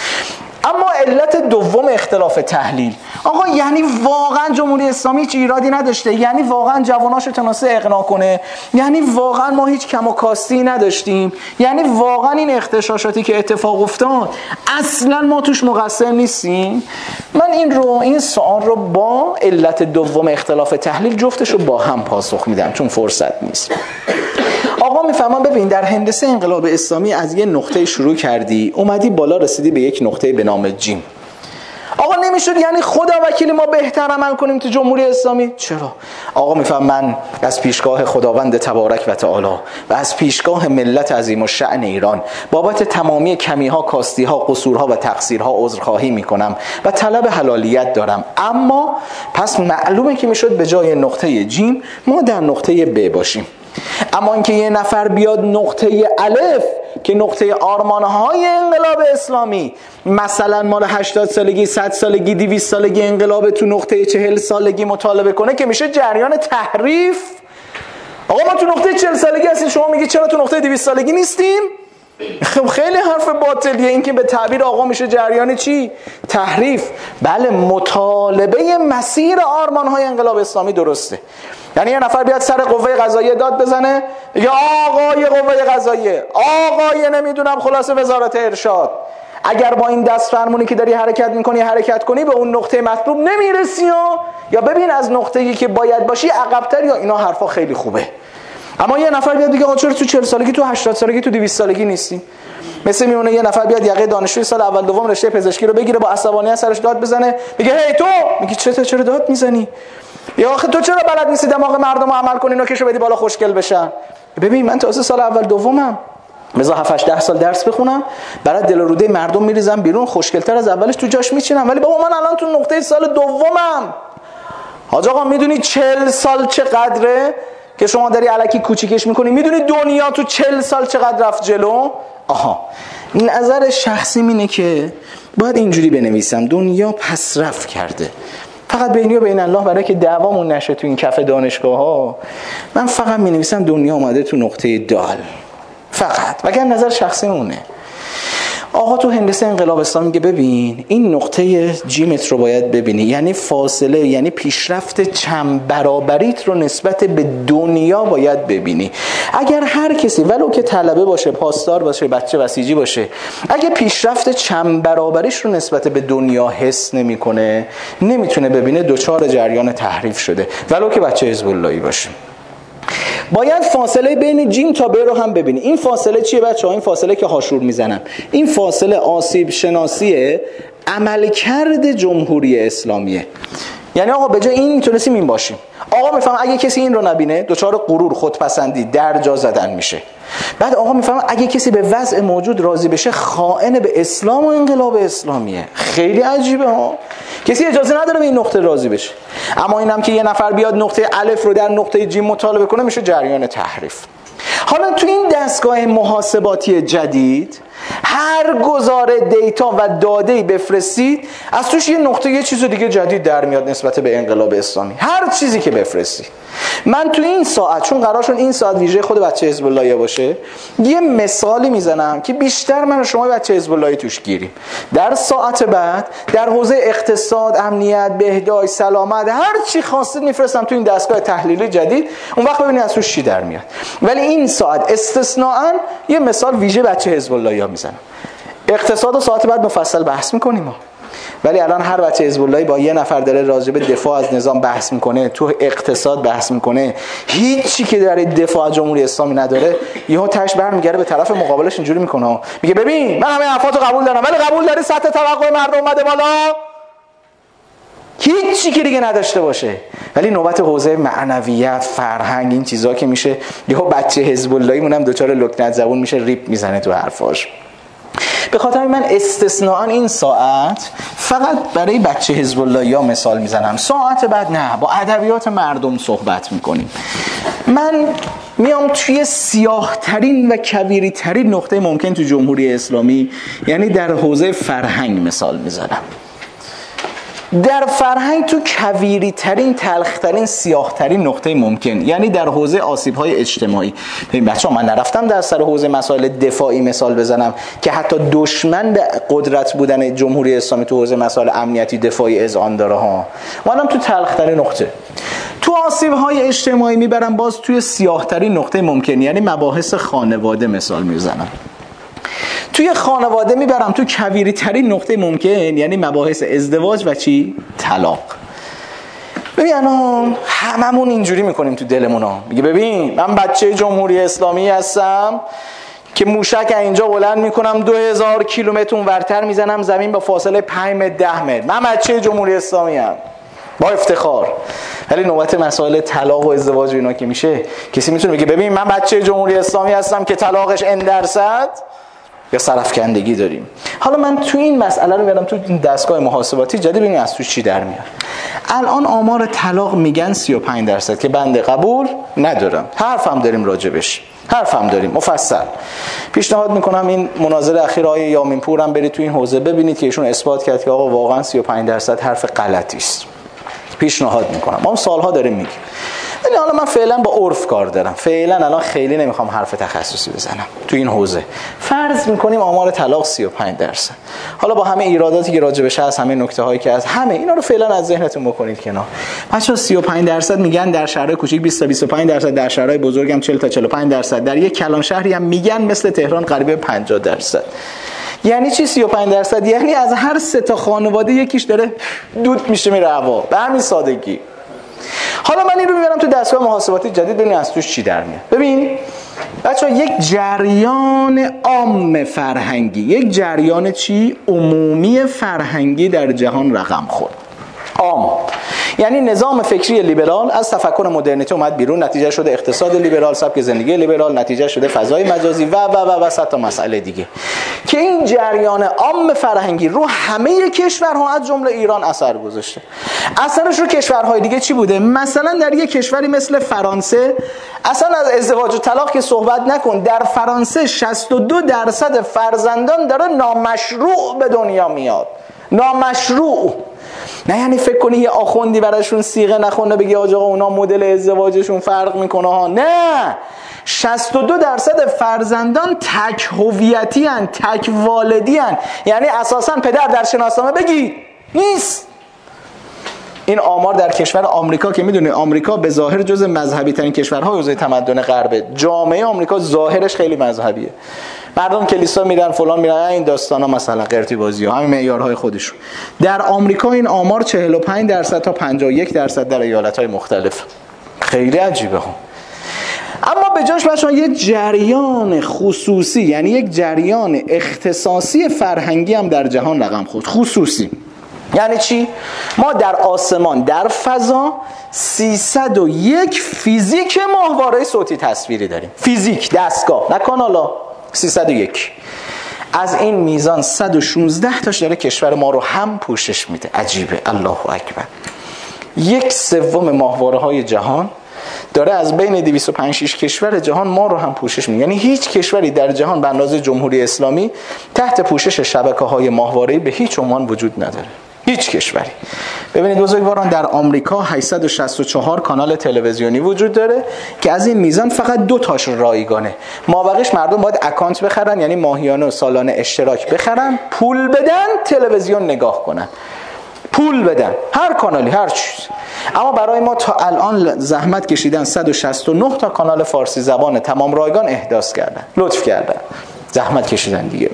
Speaker 2: اما علت دوم اختلاف تحلیل، آقا یعنی واقعا جمهوری اسلامی هیچ ایرادی نداشته، یعنی واقعا جواناشو تونسته اقناع کنه، یعنی واقعا ما هیچ کم و کاستی نداشتیم، یعنی واقعا این اغتشاشاتی که اتفاق افتاد اصلا ما توش مقصر نیستیم. من این رو این سوال رو با علت دوم اختلاف تحلیل جفتشو با هم پاسخ میدم چون فرصت نیست. آقا میفهمم ببین در هندسه انقلاب اسلامی از یه نقطه شروع کردی اومدی بالا رسیدی به یک نقطه به نام جیم. آقا نمیشد یعنی خدا وکیلی ما بهتر عمل کنیم تو جمهوری اسلامی؟ چرا؟ آقا میفهم من از پیشگاه خداوند تبارک و تعالی و از پیشگاه ملت عظیم الشأن ایران بابت تمامی کمیها، کاستیها، قصورها و تقصیرها عذرخواهی میکنم و طلب حلالیت دارم. اما پس معلومه که میشد به جای نقطه جیم ما در نقطه ب باشیم. اما اینکه یه نفر بیاد نقطه الف که نقطه آرمانهای انقلاب اسلامی مثلا مال هشتاد سالگی، صد سالگی، دویست سالگی انقلاب تو نقطه چهل سالگی مطالبه کنه که میشه جریان تحریف. آقا ما تو نقطه چهل سالگی هستیم، شما میگی چرا تو نقطه دویست سالگی نیستیم؟ خب خیلی حرف باطلیه این که به تعبیر آقا میشه جریان چی؟ تحریف. بله مطالبه مسیر آرمانهای انقلاب اسلامی درسته. یعنی یه نفر بیاد سر قوه قضاییه داد بزنه یا آقای قوه قضاییه، آقای نمیدونم خلاصه وزارت ارشاد، اگر با این دست فرمونی که داری حرکت میکنی حرکت کنی به اون نقطه مطلوب نمیرسی یا یا ببین از نقطه‌ای که باید باشی عقب‌تر، یا اینا حرفا خیلی خوبه. اما یه نفر بیاد بگه آقا چرا تو چهل سالگی، تو هشتاد سالگی، تو دویست سالگی نیستی؟ مثل میمونه یه نفر بیاد یقه دانشجوی سال اول دوم رشته پزشکی رو بگیره با عصبانیت سرش داد بزنه بگه هی تو، میگی چرا چرا داد میزنی؟ یا آخه تو چرا بلد نیستی دماغ مردم رو عمل کنی نوکشو بدی بالا خوشگل بشن؟ ببین من تازه سال اول دومم، مثلا هفت هشت سال درس بخونم برای دل و روده مردم میریزم بیرون، خوشگل‌تر از اولش تو جاش میچینم، ولی بابا من الان تو نقطه سال دومم. حاج آقا میدونی چهل سال چقدره که شما داری الکی کوچیکش میکنی؟ میدونی دنیا تو چهل سال چقدر رفت جلو؟ آها نظر شخصی اینه که باید اینجوری بنویسم دنیا پسرفت کرده. فقط بینی و بین الله برای که دعوامون نشه تو این کف دانشگاه ها من فقط می نویسم دنیا اومده تو نقطه دال، فقط. وگر نظر شخصی مونه. آقا تو هندسه انقلاب اسلامی میگه ببین این نقطه جیمت رو باید ببینی، یعنی فاصله، یعنی پیشرفت چند برابریت رو نسبت به دنیا باید ببینی. اگر هر کسی ولو که طلبه باشه، پاسدار باشه، بچه بسیجی باشه، اگه پیشرفت چند برابریش رو نسبت به دنیا حس نمیکنه، نمیتونه ببینه، دوچار جریان تحریف شده، ولو که بچه حزب اللهی باشه. باید فاصله بین جیم تا ب رو هم ببینی. این فاصله چیه بچه‌ها؟ این فاصله که هاشور میزنم، این فاصله آسیب شناسی عملکرد جمهوری اسلامیه. یعنی آقا به جای این میتونستیم این باشیم. آقا میفهم اگه کسی این رو نبینه دچار غرور، خودپسندی، در جا زدن میشه. بعد آقا میفهم اگه کسی به وضع موجود راضی بشه خائن به اسلام و انقلاب اسلامیه. خیلی عجیبه ها. کسی اجازه نداره به این نقطه راضی بشه. اما اینم که یه نفر بیاد نقطه الف رو در نقطه جیم مطالبه کنه میشه جریان تحریف. حالا تو این دستگاه محاسباتی جدید هر گزاره دیتا و داده‌ای بفرستید از توش یه نقطه یه چیز دیگه جدید در میاد نسبت به انقلاب اسلامی. هر چیزی که بفرستی. من تو این ساعت، چون قرار شد این ساعت ویژه خود بچه حزب اللهی باشه، یه مثالی میزنم که بیشتر من و شما بچه حزب اللهی توش گیریم. در ساعت بعد در حوزه اقتصاد، امنیت، بهداشت، سلامت، هر چی خواستید میفرستم تو این دستگاه تحلیلی جدید، اون وقت ببینید از توش چی در میاد. ولی این ساعت استثناءً یه مثال ویژه بچه حزب اللهی میزنم. اقتصاد و ساعت بعد مفصل بحث میکنیم ما. ولی الان هر بچه حزب اللهی با یه نفر داره راجع به دفاع از نظام بحث میکنه، تو اقتصاد بحث میکنه، هیچی که در دفاع از جمهوری اسلامی نداره، یهو تاش برمیگره به طرف مقابلش اینجوری میکنه، میگه ببین من همه حرفاتو قبول دارم ولی قبول داری سطح توقع مردم اومده بالا؟ هیچی که دیگه نداشته باشه. ولی نوبت حوزه معنویت، فرهنگ، این چیزا که میشه یهو بچه حزب اللهی مونم دوچار لکنت زبون میشه، ریپ میزنه تو حرفاش. به خاطر من استثناءً این ساعت فقط برای بچه حزب اللهی ها مثال میزنم. ساعت بعد نه، با ادبیات مردم صحبت میکنیم. من میام توی سیاه ترین و کبیری ترین نقطه ممکن تو جمهوری اسلامی، یعنی در حوزه فرهنگ مثال میزنم. در فرهنگ تو کویری ترین، تلخ ترین، سیاه ترین نقطه ممکن، یعنی در حوزه آسیب های اجتماعی. ببین بچه‌ها، من نرفتم در سر حوزه مسائل دفاعی مثال بزنم که حتی دشمن به قدرت بودن جمهوری اسلامی تو حوزه مسائل امنیتی دفاعی اذعان داره ها. منم تو تلخ ترین نقطه. تو آسیب های اجتماعی میبرم باز توی سیاه ترین نقطه ممکن، یعنی مباحث خانواده مثال میزنم. توی خانواده میبرم تو کویری ترین نقطه ممکن، یعنی مباحث ازدواج و چی؟ طلاق. ببین الان هممون اینجوری میکنیم تو دلمون ها. میگه ببین من بچه جمهوری اسلامی هستم که موشک اینجا بلند میکنم دو هزار کیلومتر اونورتر میزنم زمین با فاصله پنج متر ده متر. من بچه جمهوری اسلامی ام با افتخار. ولی نوبت مسائل طلاق و ازدواج و اینا که میشه، کسی میتونه بگه ببین من بچه جمهوری اسلامی هستم که طلاقش ان درصد یا سرفکندگی داریم. حالا من تو این مسئله رو میارم تو این دستگاه محاسباتی جدید، ببینیم از تو چی در میاد. الان آمار طلاق میگن سی و پنج درصد که بنده قبول ندارم. حرفم داریم راجبش. حرفم داریم مفصل. پیشنهاد میکنم این مناظره اخیر آقای یامین پور هم برید تو این حوزه ببینید که ایشون اثبات کرد که آقا واقعا سی و پنج درصد حرف غلطی است. پیشنهاد میکنم. ما سالها داریم میگیم. ولی حالا من فعلا با عرف کار دارم. فعلا الان خیلی نمیخوام حرف تخصصی بزنم تو این حوزه. فرض میکنیم آمار طلاق سی و پنج درصد. حالا با همه ایراداتی که راجبش هست، همه نکته هایی که هست، همه اینا رو فعلا از ذهنتون بکنید کنار. بچه‌ها سی و پنج درصد میگن در شهرهای کوچیک، بیست تا بیست و پنج درصد در شهرهای بزرگ هم چهل تا چهل و پنج درصد، در یک کلان شهری هم میگن مثل تهران قریب پنجاه درصد. یعنی چی سی و پنج درصد؟ یعنی از هر سه تا خانواده یکیش داره دود میشه میره هوا. به همین سادگی. حالا من این رو میبرم تو دستگاه محاسباتی جدید ببینیم از توش چی در میاد. ببین بچه‌ها، یک جریان عام فرهنگی، یک جریان چی؟ عمومی فرهنگی در جهان رقم خورد. عام یعنی نظام فکری لیبرال از تفکر مدرنیته اومد بیرون، نتیجه شده اقتصاد لیبرال، سبک زندگی لیبرال، نتیجه شده فضای مجازی و و و و صد تا مسئله دیگه که این جریان عام فرهنگی رو همه کشورها از جمله ایران اثر گذاشته. اثرش رو کشورهای دیگه چی بوده؟ مثلا در یک کشوری مثل فرانسه، اصلا از ازدواج و طلاق که صحبت نکن، در فرانسه شصت و دو درصد فرزندان داره نامشروع به دنیا میاد. نامشروع. نه یعنی فکر کنی یه آخوندی براشون صیغه نخونه بگی آقا اونا مدل ازدواجشون فرق میکنه ها. نه، شصت و دو درصد فرزندان تک هویتی ان، تک والدی ان. یعنی اساسا پدر در شناسنامه بگی نیست. این آمار در کشور آمریکا که میدونی آمریکا به ظاهر جز مذهبی ترین کشورهای حوزه تمدن غربه. جامعه آمریکا ظاهرش خیلی مذهبیه، مردم کلیسا میرن فلان میرن، این داستانا مثلا قرتی بازی ها، همین معیارهای خودشون. در آمریکا این آمار چهل و پنج درصد تا پنجاه و یک درصد در ایالت‌های مختلف. خیلی عجیبه ها. اما به جاش بچه‌ها یه جریان خصوصی، یعنی یک جریان اختصاصی فرهنگی هم در جهان رقم خورد. خصوصی یعنی چی؟ ما در آسمان، در فضا سیصد و یک فیزیک ماهواره صوتی تصویری داریم. فیزیک دستگاه، نه کانالا. سیصد و یک. از این میزان صد و شانزده تاش داره کشور ما رو هم پوشش میده. عجیبه. الله اکبر. یک سوم ماهواره های جهان داره از بین دویست و پنجاه و شش کشور جهان ما رو هم پوشش میده. یعنی هیچ کشوری در جهان به اندازه جمهوری اسلامی تحت پوشش شبکه‌های ماهواره‌ای به هیچ عنوان وجود نداره. هیچ کشوری. ببینید بزرگواران، در آمریکا هشتصد و شصت و چهار کانال تلویزیونی وجود داره که از این میزان فقط دو تاش رایگانه. مابقیش مردم باید اکانت بخرن، یعنی ماهیانه و سالانه اشتراک بخرن، پول بدن، تلویزیون نگاه کنن. پول بدن، هر کانالی، هر چیز. اما برای ما تا الان زحمت کشیدن، صد و شصت و نه تا کانال فارسی زبان تمام رایگان احداث کردن، لطف کردن، زحمت کشیدن دیگه.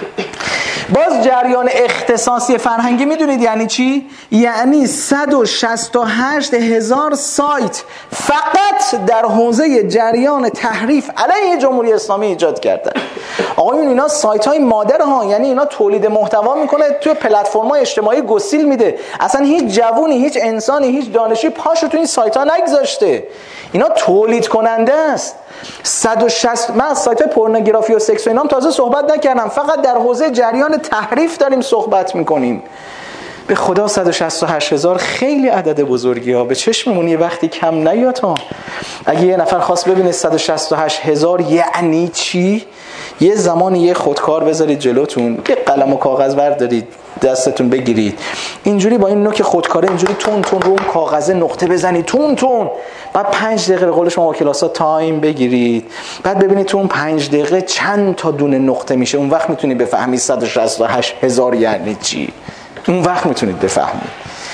Speaker 2: باز جریان اختصاصی فرهنگی میدونید یعنی چی؟ یعنی صد و شصت و هشت هزار سایت فقط در حوزه جریان تحریف علیه جمهوری اسلامی ایجاد کردن. آقایون اینا سایت های مادر ها، یعنی اینا تولید محتوا میکنه، توی پلتفرم‌های اجتماعی گسیل میده. اصلا هیچ جوونی، هیچ انسانی، هیچ دانشی پاشو تو این سایت ها نگذاشته. اینا تولید کننده است. صد و شصت من از سایت پورنوگرافی و سکس و اینام تازه صحبت نکردم، فقط در حوزه جریان تحریف داریم صحبت میکنیم. به خدا صد و شصت و هشت هزار خیلی عدد بزرگی ها، به چشممون یه وقتی کم نیاد ها. اگه یه نفر خواست ببینه صد و شصت و هشت هزار یعنی چی، یه زمانی یه خودکار بذارید جلوتون، یه قلم و کاغذ بردارید دستتون بگیرید، اینجوری با این نوک خودکاره اینجوری تون تون رو کاغذ نقطه بزنید، تون تون، بعد پنج دقیقه به قول شما با کلاسا تایم بگیرید، بعد ببینید تو اون پنج دقیقه چند تا دونه نقطه میشه. اون وقت میتونید بفهمید صد و شصت و هشت هزار یعنی چی. اون وقت میتونید بفهمید.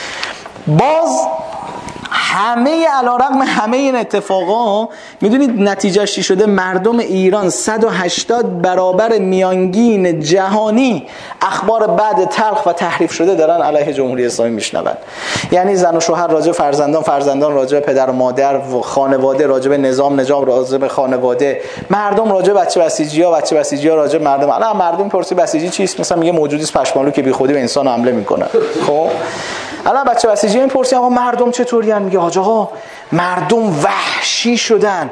Speaker 2: باز همه علیرغم همه این اتفاقا میدونید نتیجهش چی شده؟ مردم ایران صد و هشتاد برابر میانگین جهانی اخبار بعد تلخ و تحریف شده دارن علیه جمهوری اسلامی میشنون. یعنی زن و شوهر راجع به فرزندان، فرزندان راجع به پدر و مادر و خانواده، راجع به نظام، نظام راجع به خانواده، مردم راجع به بچه بسیجی‌ها، بچه بسیجی‌ها راجع به مردم. الان مردم پرسی بسیجی چیست؟ مثلا میگه موجودی است پشمالو که بیخودی به انسان حمله میکنه. خب الان بچه بسیجی میپرسی آقا مردم چطورین؟ میگه حاج آقا مردم وحشی شدن،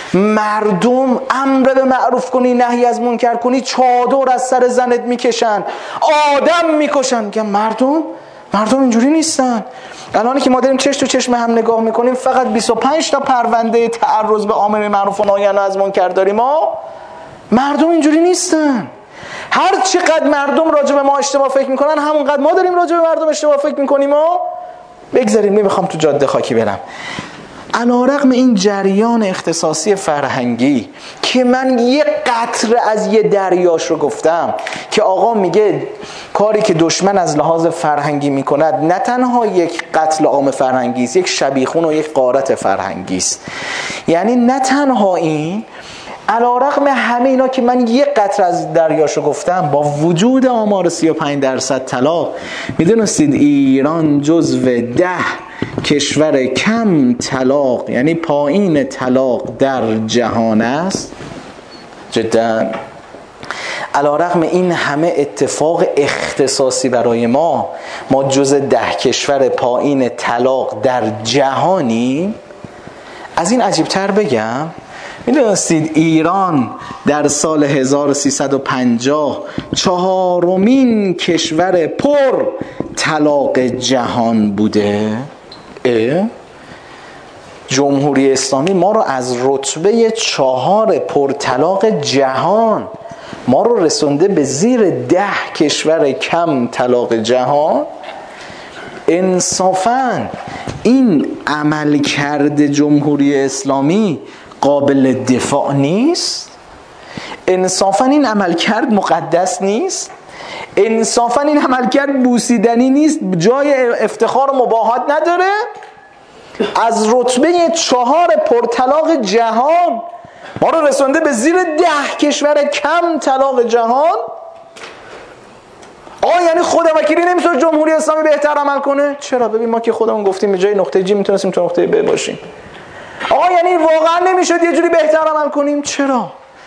Speaker 2: مردم امر به معروف کنی نهی از منکر کنی چادر از سر زنت میکشن، آدم میکشن. میگم مردم مردم اینجوری نیستن. الان که ما داریم چشم تو چشم هم نگاه میکنیم فقط بیست و پنج تا پرونده تعرض به امر معروف و نهی از منکر داریم. ما مردم اینجوری نیستن. هر چقدر مردم راجع به ما اشتباه فکر میکنن همونقدر ما داریم راجع به مردم اشتباه فکر میکنیم. ما بگذاریم، نمیخوام تو جاده خاکی برم. علیرغم این جریان اختصاصی فرهنگی که من یه قطره از یه دریاش رو گفتم که آقا میگه کاری که دشمن از لحاظ فرهنگی میکند نه تنها یک قتل عام فرهنگی است، یک شبیخون و یک غارت فرهنگی است. یعنی نه تنها این، علیرغم همه اینا که من یه قطره از دریاشو گفتم، با وجود آمار سی و پنج درصد طلاق، میدونستید ایران جزو ده کشور کم طلاق، یعنی پایین طلاق در جهان است؟ جدا. علیرغم این همه اتفاق اختصاصی برای ما، ما جزو ده کشور پایین طلاق در جهانی. از این عجیبتر بگم، میدونستید ایران در سال هزار و سیصد و پنجاه چهارمین کشور پر طلاق جهان بوده؟ اه؟ جمهوری اسلامی ما رو از رتبه چهار پر طلاق جهان ما رو رسونده به زیر ده کشور کم طلاق جهان. انصافاً این عملکرد جمهوری اسلامی قابل دفاع نیست؟ انصافا این عملکرد مقدس نیست؟ انصافا این عملکرد بوسیدنی نیست؟ جای افتخار و مباهات نداره؟ از رتبه چهار پرطلاق جهان ما رو رسونده به زیر ده کشور کم طلاق جهان. آه یعنی خدا وکیلی نمیتونه جمهوری اسلامی بهتر عمل کنه؟ چرا؟ ببین ما که خودمون گفتیم به جای نقطه جی میتونستیم تو نقطه ب باشیم. آه یعنی واقعا نمیشد یه جوری بهتر عمل کنیم؟ چرا؟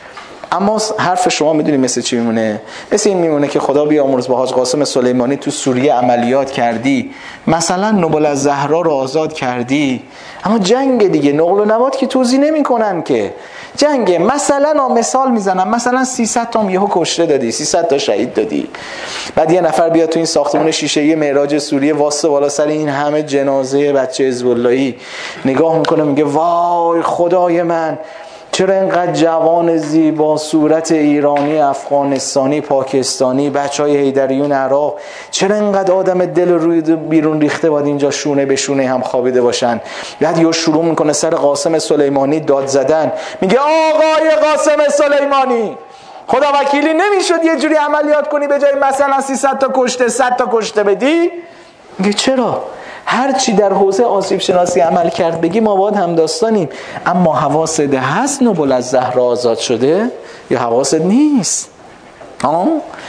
Speaker 2: اما حرف شما میدونی مثل چی میمونه؟ مثل این میمونه که خدا بیامرز با حاج قاسم سلیمانی تو سوریه عملیات کردی، مثلا نوبل الزهرا رو آزاد کردی، اما جنگ دیگه نقل و نبات که توضیح نمیکنن که جنگ. مثلا مثال میزنم، مثلا سیصد تا یهو کشته دادی، سیصد تا شهید دادی، بعد یه نفر بیاد تو این ساختمان شیشه‌ای معراج سوریه واسه بالا سر این همه جنازه بچه حزب اللهی نگاه میکنه میگه وای خدای من، چرا اینقدر جوان زیبا صورت ایرانی، افغانستانی، پاکستانی، بچهای حیدریون عراق، چرا اینقدر آدم دل روی بیرون ریخته باید اینجا شونه به شونه هم خوابیده باشن؟ بعد یا شروع میکنه سر قاسم سلیمانی داد زدن، میگه آقای قاسم سلیمانی خدا وکیلی نمیشد یه جوری عملیات کنی به جای مثلا سیصد تا کشته صد تا کشته بدی؟ میگه چرا؟ هر چی در حوزه آسیب شناسی عمل کرد بگی ما باید هم داستانیم، اما حواست هست نوبل الزهرا آزاد شده یا حواست نیست؟ آه؟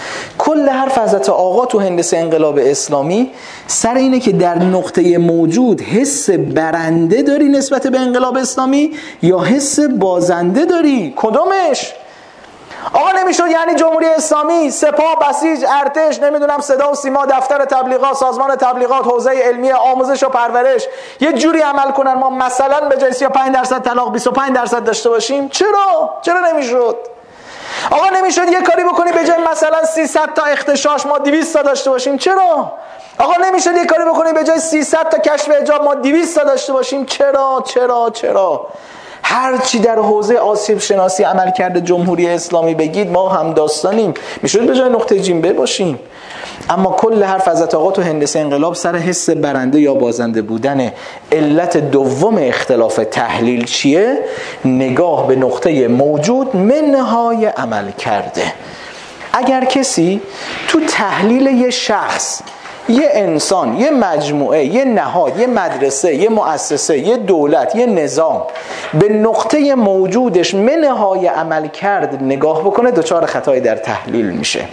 Speaker 2: کل حرف حضرت آقا تو هندسه انقلاب اسلامی سر اینه که در نقطه موجود حس برنده داری نسبت به انقلاب اسلامی یا حس بازنده داری؟ کدومش؟ آقا نمیشد یعنی جمهوری اسلامی، سپاه، بسیج، ارتش، نمیدونم صدا و سیما، دفتر تبلیغات، سازمان تبلیغات، حوزه علمی، آموزش و پرورش یه جوری عمل کنن ما مثلا به جای سی و پنج درصد طلاق بیست و پنج درصد داشته باشیم؟ چرا؟ چرا نمیشد؟ آقا نمیشد یه کاری بکنی به جای مثلا سیصد تا اختشاش ما دویست تا داشته باشیم؟ چرا؟ آقا نمیشد یه کاری بکنی به جای سیصد تا کشف حجاب ما دویست تا داشته باشیم؟ چرا؟ چرا؟ چرا؟ هر چی در حوزه آسیب شناسی عمل کرده جمهوری اسلامی بگید ما هم داستانیم، میشود به جای نقطه جیم ب باشیم. اما کل حرف حضرت آقا تو هندسه انقلاب سر حس برنده یا بازنده بودن. علت دوم اختلاف تحلیل چیه؟ نگاه به نقطه موجود منهای عمل کرده. اگر کسی تو تحلیل یه شخص، یه انسان، یه مجموعه، یه نهاد، یه مدرسه، یه مؤسسه، یه دولت، یه نظام به نقطه موجودش منهای عمل کرد نگاه بکنه دچار خطایی در تحلیل میشه.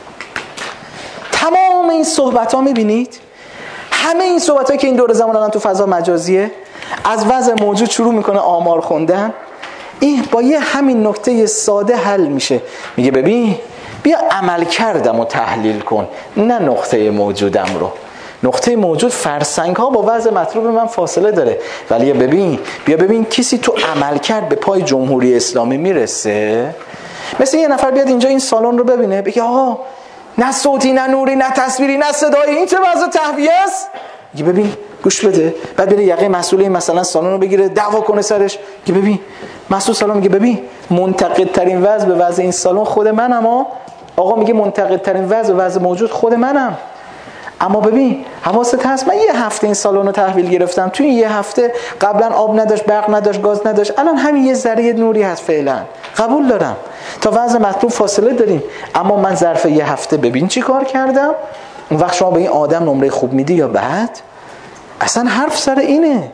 Speaker 2: تمام این صحبت ها میبینید، همه این صحبت ها که این دور زمان الان تو فضا مجازیه از وضع موجود شروع میکنه آمار خوندن، این با یه همین نکته ساده حل میشه. میگه ببین بیا عمل کردم و تحلیل کن، نه نقطه موجودم رو. نقطه موجود فرسنگ ها با وضع مطلوب من فاصله داره، ولی ببین بیا ببین کسی تو عمل کرد به پای جمهوری اسلامی میرسه؟ مثل یه نفر بیاد اینجا این سالن رو ببینه بگه آقا نه صوتی نه نوری نه تصویری نه صدایی، این چه وضع تهویه است؟ میگه ببین گوش بده، بعد بره یقه مسئول این مثلا سالن رو بگیره دعوا کنه سرش. میگه ببین مسئول سالن میگه ببین منتقد ترین وضع به وضع این سالن خود منم. ها آقا میگه منتقد ترین وضع به وضع موجود خود منم. اما ببین حواست هست من یه هفته این سالن رو تحویل گرفتم، تو این یه هفته قبلا آب نداشت، برق نداشت، گاز نداشت، الان همین یه ذره نوری هست فعلا، قبول دارم تا وضع مطلوب فاصله داریم، اما من ظرف یه هفته ببین چی کار کردم. اون وقت شما به این آدم نمره خوب میدی یا بد؟ اصلا حرف سر اینه.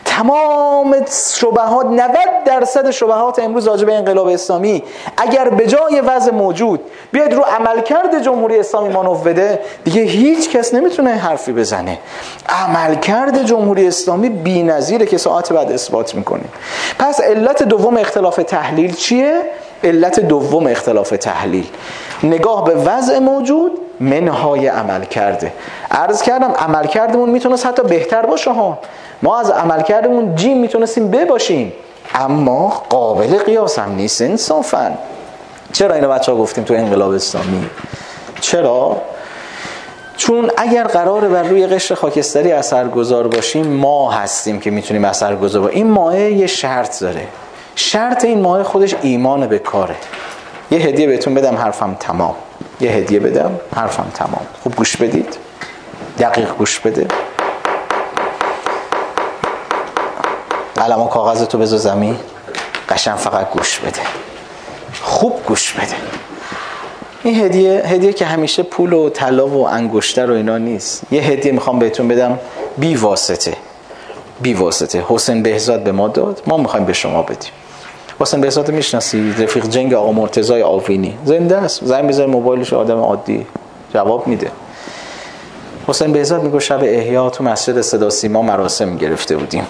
Speaker 2: تمام شبهات، نود درصد شبهات امروز راجع به انقلاب اسلامی اگر به جای وضع موجود بیاد رو عملکرد جمهوری اسلامی مانور بده، دیگه هیچ کس نمیتونه حرفی بزنه. عملکرد جمهوری اسلامی بی‌نظیره که ساعت بعد اثبات میکنیم. پس علت دوم اختلاف تحلیل چیه؟ علت دوم اختلاف تحلیل نگاه به وضع موجود منهای عمل کرده. عرض کردم عمل کردمون میتونست حتی بهتر باشه ها، ما از عمل کردمون جیم میتونستیم ب باشیم، اما قابل قیاس هم نیست انصافا. چرا اینو بچه ها گفتیم تو انقلاب اسلامی؟ چرا؟ چون اگر قراره بر روی قشر خاکستری اثرگذار باشیم ما هستیم که میتونیم اثرگذار باشیم. این مایه یه شرط داره، شرط این مایه خودش ایمان به کاره. یه هدیه بهتون بدم حرفم تمام، یه هدیه بدم حرفم تمام. خوب گوش بدید، دقیق گوش بده. قلم و کاغذ تو بذار زمین. قشنگ فقط گوش بده، خوب گوش بده. این هدیه هدیه که همیشه پول و طلا و انگشتر و اینا نیست. یه هدیه میخوام بهتون بدم بی واسطه. بی واسطه حسین بهزاد به ما داد، ما میخوایم به شما بدیم. حسین بهزاد میشناسید؟ رفیق جنگ آقا مرتضی آوینی، زنده است، زنگ بزنید موبایلش، آدم عادی جواب میده. حسین بهزاد میگه شب احیا تو مسجد صدا سیما مراسم گرفته بودیم.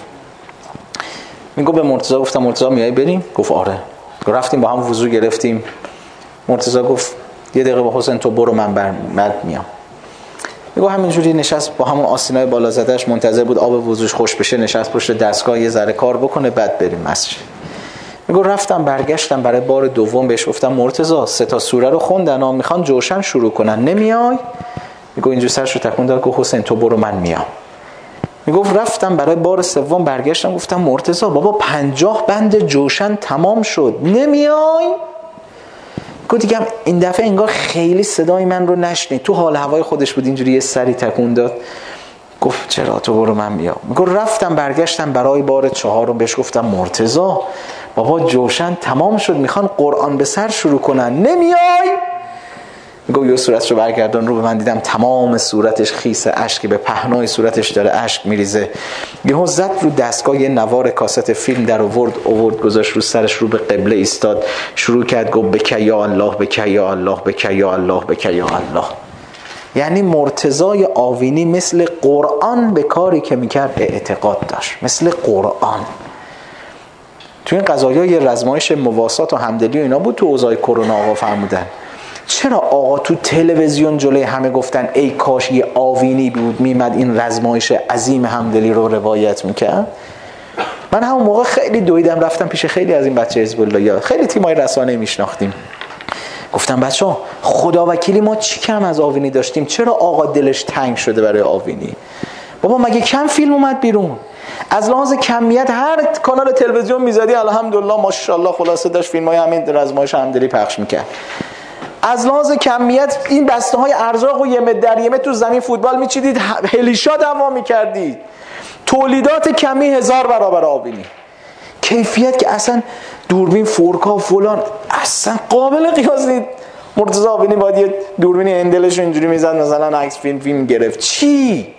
Speaker 2: میگه به مرتضی گفتم مرتضی میای بریم؟ گفت آره. رفتیم با هم وضو گرفتیم. مرتضی گفت یه دقیقه با حسین تو برو، من بعد میام. میگه همینجوری نشست با همون آستینای بالا زدهش، منتظر بود آب وضوش خوش بشه، نشست پشت دستگاه یه ذره کار بکنه بعد بریم مسجد. میگه رفتم برگشتم برای بار دوم بهش گفتم مرتضی سه تا سوره رو خوندن ها، میخوان جوشن شروع کنن، نمیای؟ میگه اینجوری سرش رو تکون داد، گفت حسین تو برو من میام. میگفت رفتم برای بار سوم برگشتم گفتم مرتضی بابا پنجاه بند جوشن تمام شد، نمیای؟ گفت دیگه این دفعه انگار خیلی صدای من رو نشنید، تو حال هوای خودش بود، اینجوری یه سری تکون داد. گفت چرا تو برو من میام. میگفت رفتم برگشتم برای بار چهارم بهش گفتم مرتضی بابا جوشن تمام شد، میخوان قرآن به سر شروع کنن، نمیای؟ میگه یه صورتشو برگردان رو به من، دیدم تمام صورتش خیس اشک، به پهنای صورتش داره اشک میریزه. یهو زد رو دستگاه یه نوار کاست فیلم در آورد آورد گذاشت رو سرش، رو به قبله ایستاد، شروع کرد گفت بک یا الله بک یا الله بک یا الله بک یا الله. یعنی مرتضی آوینی مثل قرآن به کاری که میکرد اعتقاد داشت، مثل قرآن. تو این قضایای رزمایش مواسات و همدلی و اینا بود. تو اوضاع کرونا آقا فرمودن چرا آقا تو تلویزیون جلوی همه گفتن ای کاش یه آوینی بود میمد این رزمایش عظیم همدلی رو روایت میکرد. من همون موقع خیلی دویدم رفتم پیش خیلی از این بچه حزب الله، خیلی تیمای رسانه میشناختیم، گفتم بچه‌ها خدا وکیلی ما چی کم از آوینی داشتیم، چرا آقا دلش تنگ شده برای آوینی؟ بابا مگه کم فیلم اومد بیرون؟ از لحاظ کمیت هر کانال تلویزیون میزدی الحمدلله ماشاءالله خلاصه داشت فیلمای همین رزمایش همدلی پخش میکرد. از لحاظ کمیت این بسته های ارزاق و یه متر در یه متر تو زمین فوتبال میچیدید، هلیشا دعوا میکردید. تولیدات کمی هزار برابر آوینی. کیفیت که اصلا دوربین فورکا و فلان اصلا قابل قیاس نیست. مرتضی آوینی باید یه دوربین هندلش اینجوری میزد مثلا عکس فیلم فیلم گرفت. چی؟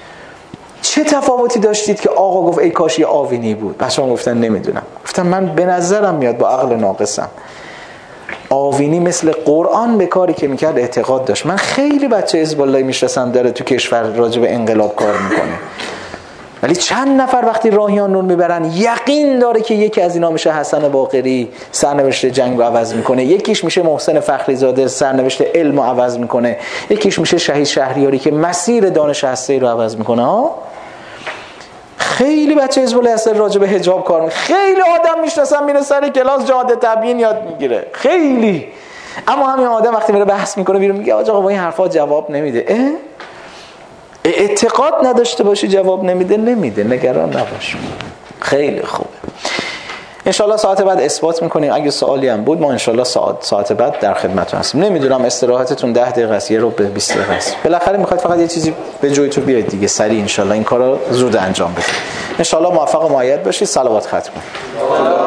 Speaker 2: چه تفاوتی داشتید که آقا گفت ای کاش یه آوینی بود؟ بچه‌ها گفتن نمیدونم. گفتم من به نظرم میاد با عقل ناقصم آوینی مثل قرآن به کاری که میکرد اعتقاد داشت. من خیلی بچه حزب الله میشناسم داره تو کشور راجع به انقلاب کار میکنه، ولی چند نفر وقتی راهیان نور میبرن یقین داره که یکی از اینا میشه حسن باقری سرنوشت جنگ رو عوض میکنه، یکیش میشه محسن فخری زاده سرنوشت علم رو عوض میکنه، یکیش میشه شهید شهریاری که مسیر دانش هسته‌ای رو عوض میکنه. ها خیلی بچه حزب الله اصلا راجع به حجاب کار میکنه. خیلی آدم میشناسم میره سر کلاس جاده تبیین یاد میگیره، خیلی. اما همین آدم وقتی میره بحث میکنه بیرون میگه آقا با این حرفا جواب نمیده. اه؟ اعتقاد نداشته باشی جواب نمیده، نمیده، نگران نباش. خیلی خوبه. انشالله ساعت بعد اثبات میکنیم. اگه سوالی هم بود ما انشالله ساعت ساعت بعد در خدمتتون هستیم. نمیدونم استراحتتون ده دقیقه است، یه رو به بیست دقیقه است. بالاخره میخواید فقط یه چیزی به جای تو بیاید دیگه، سریع انشالله این کارو زود انجام بدید. انشالله موفق و مؤید باشید. صلوات ختم کنید.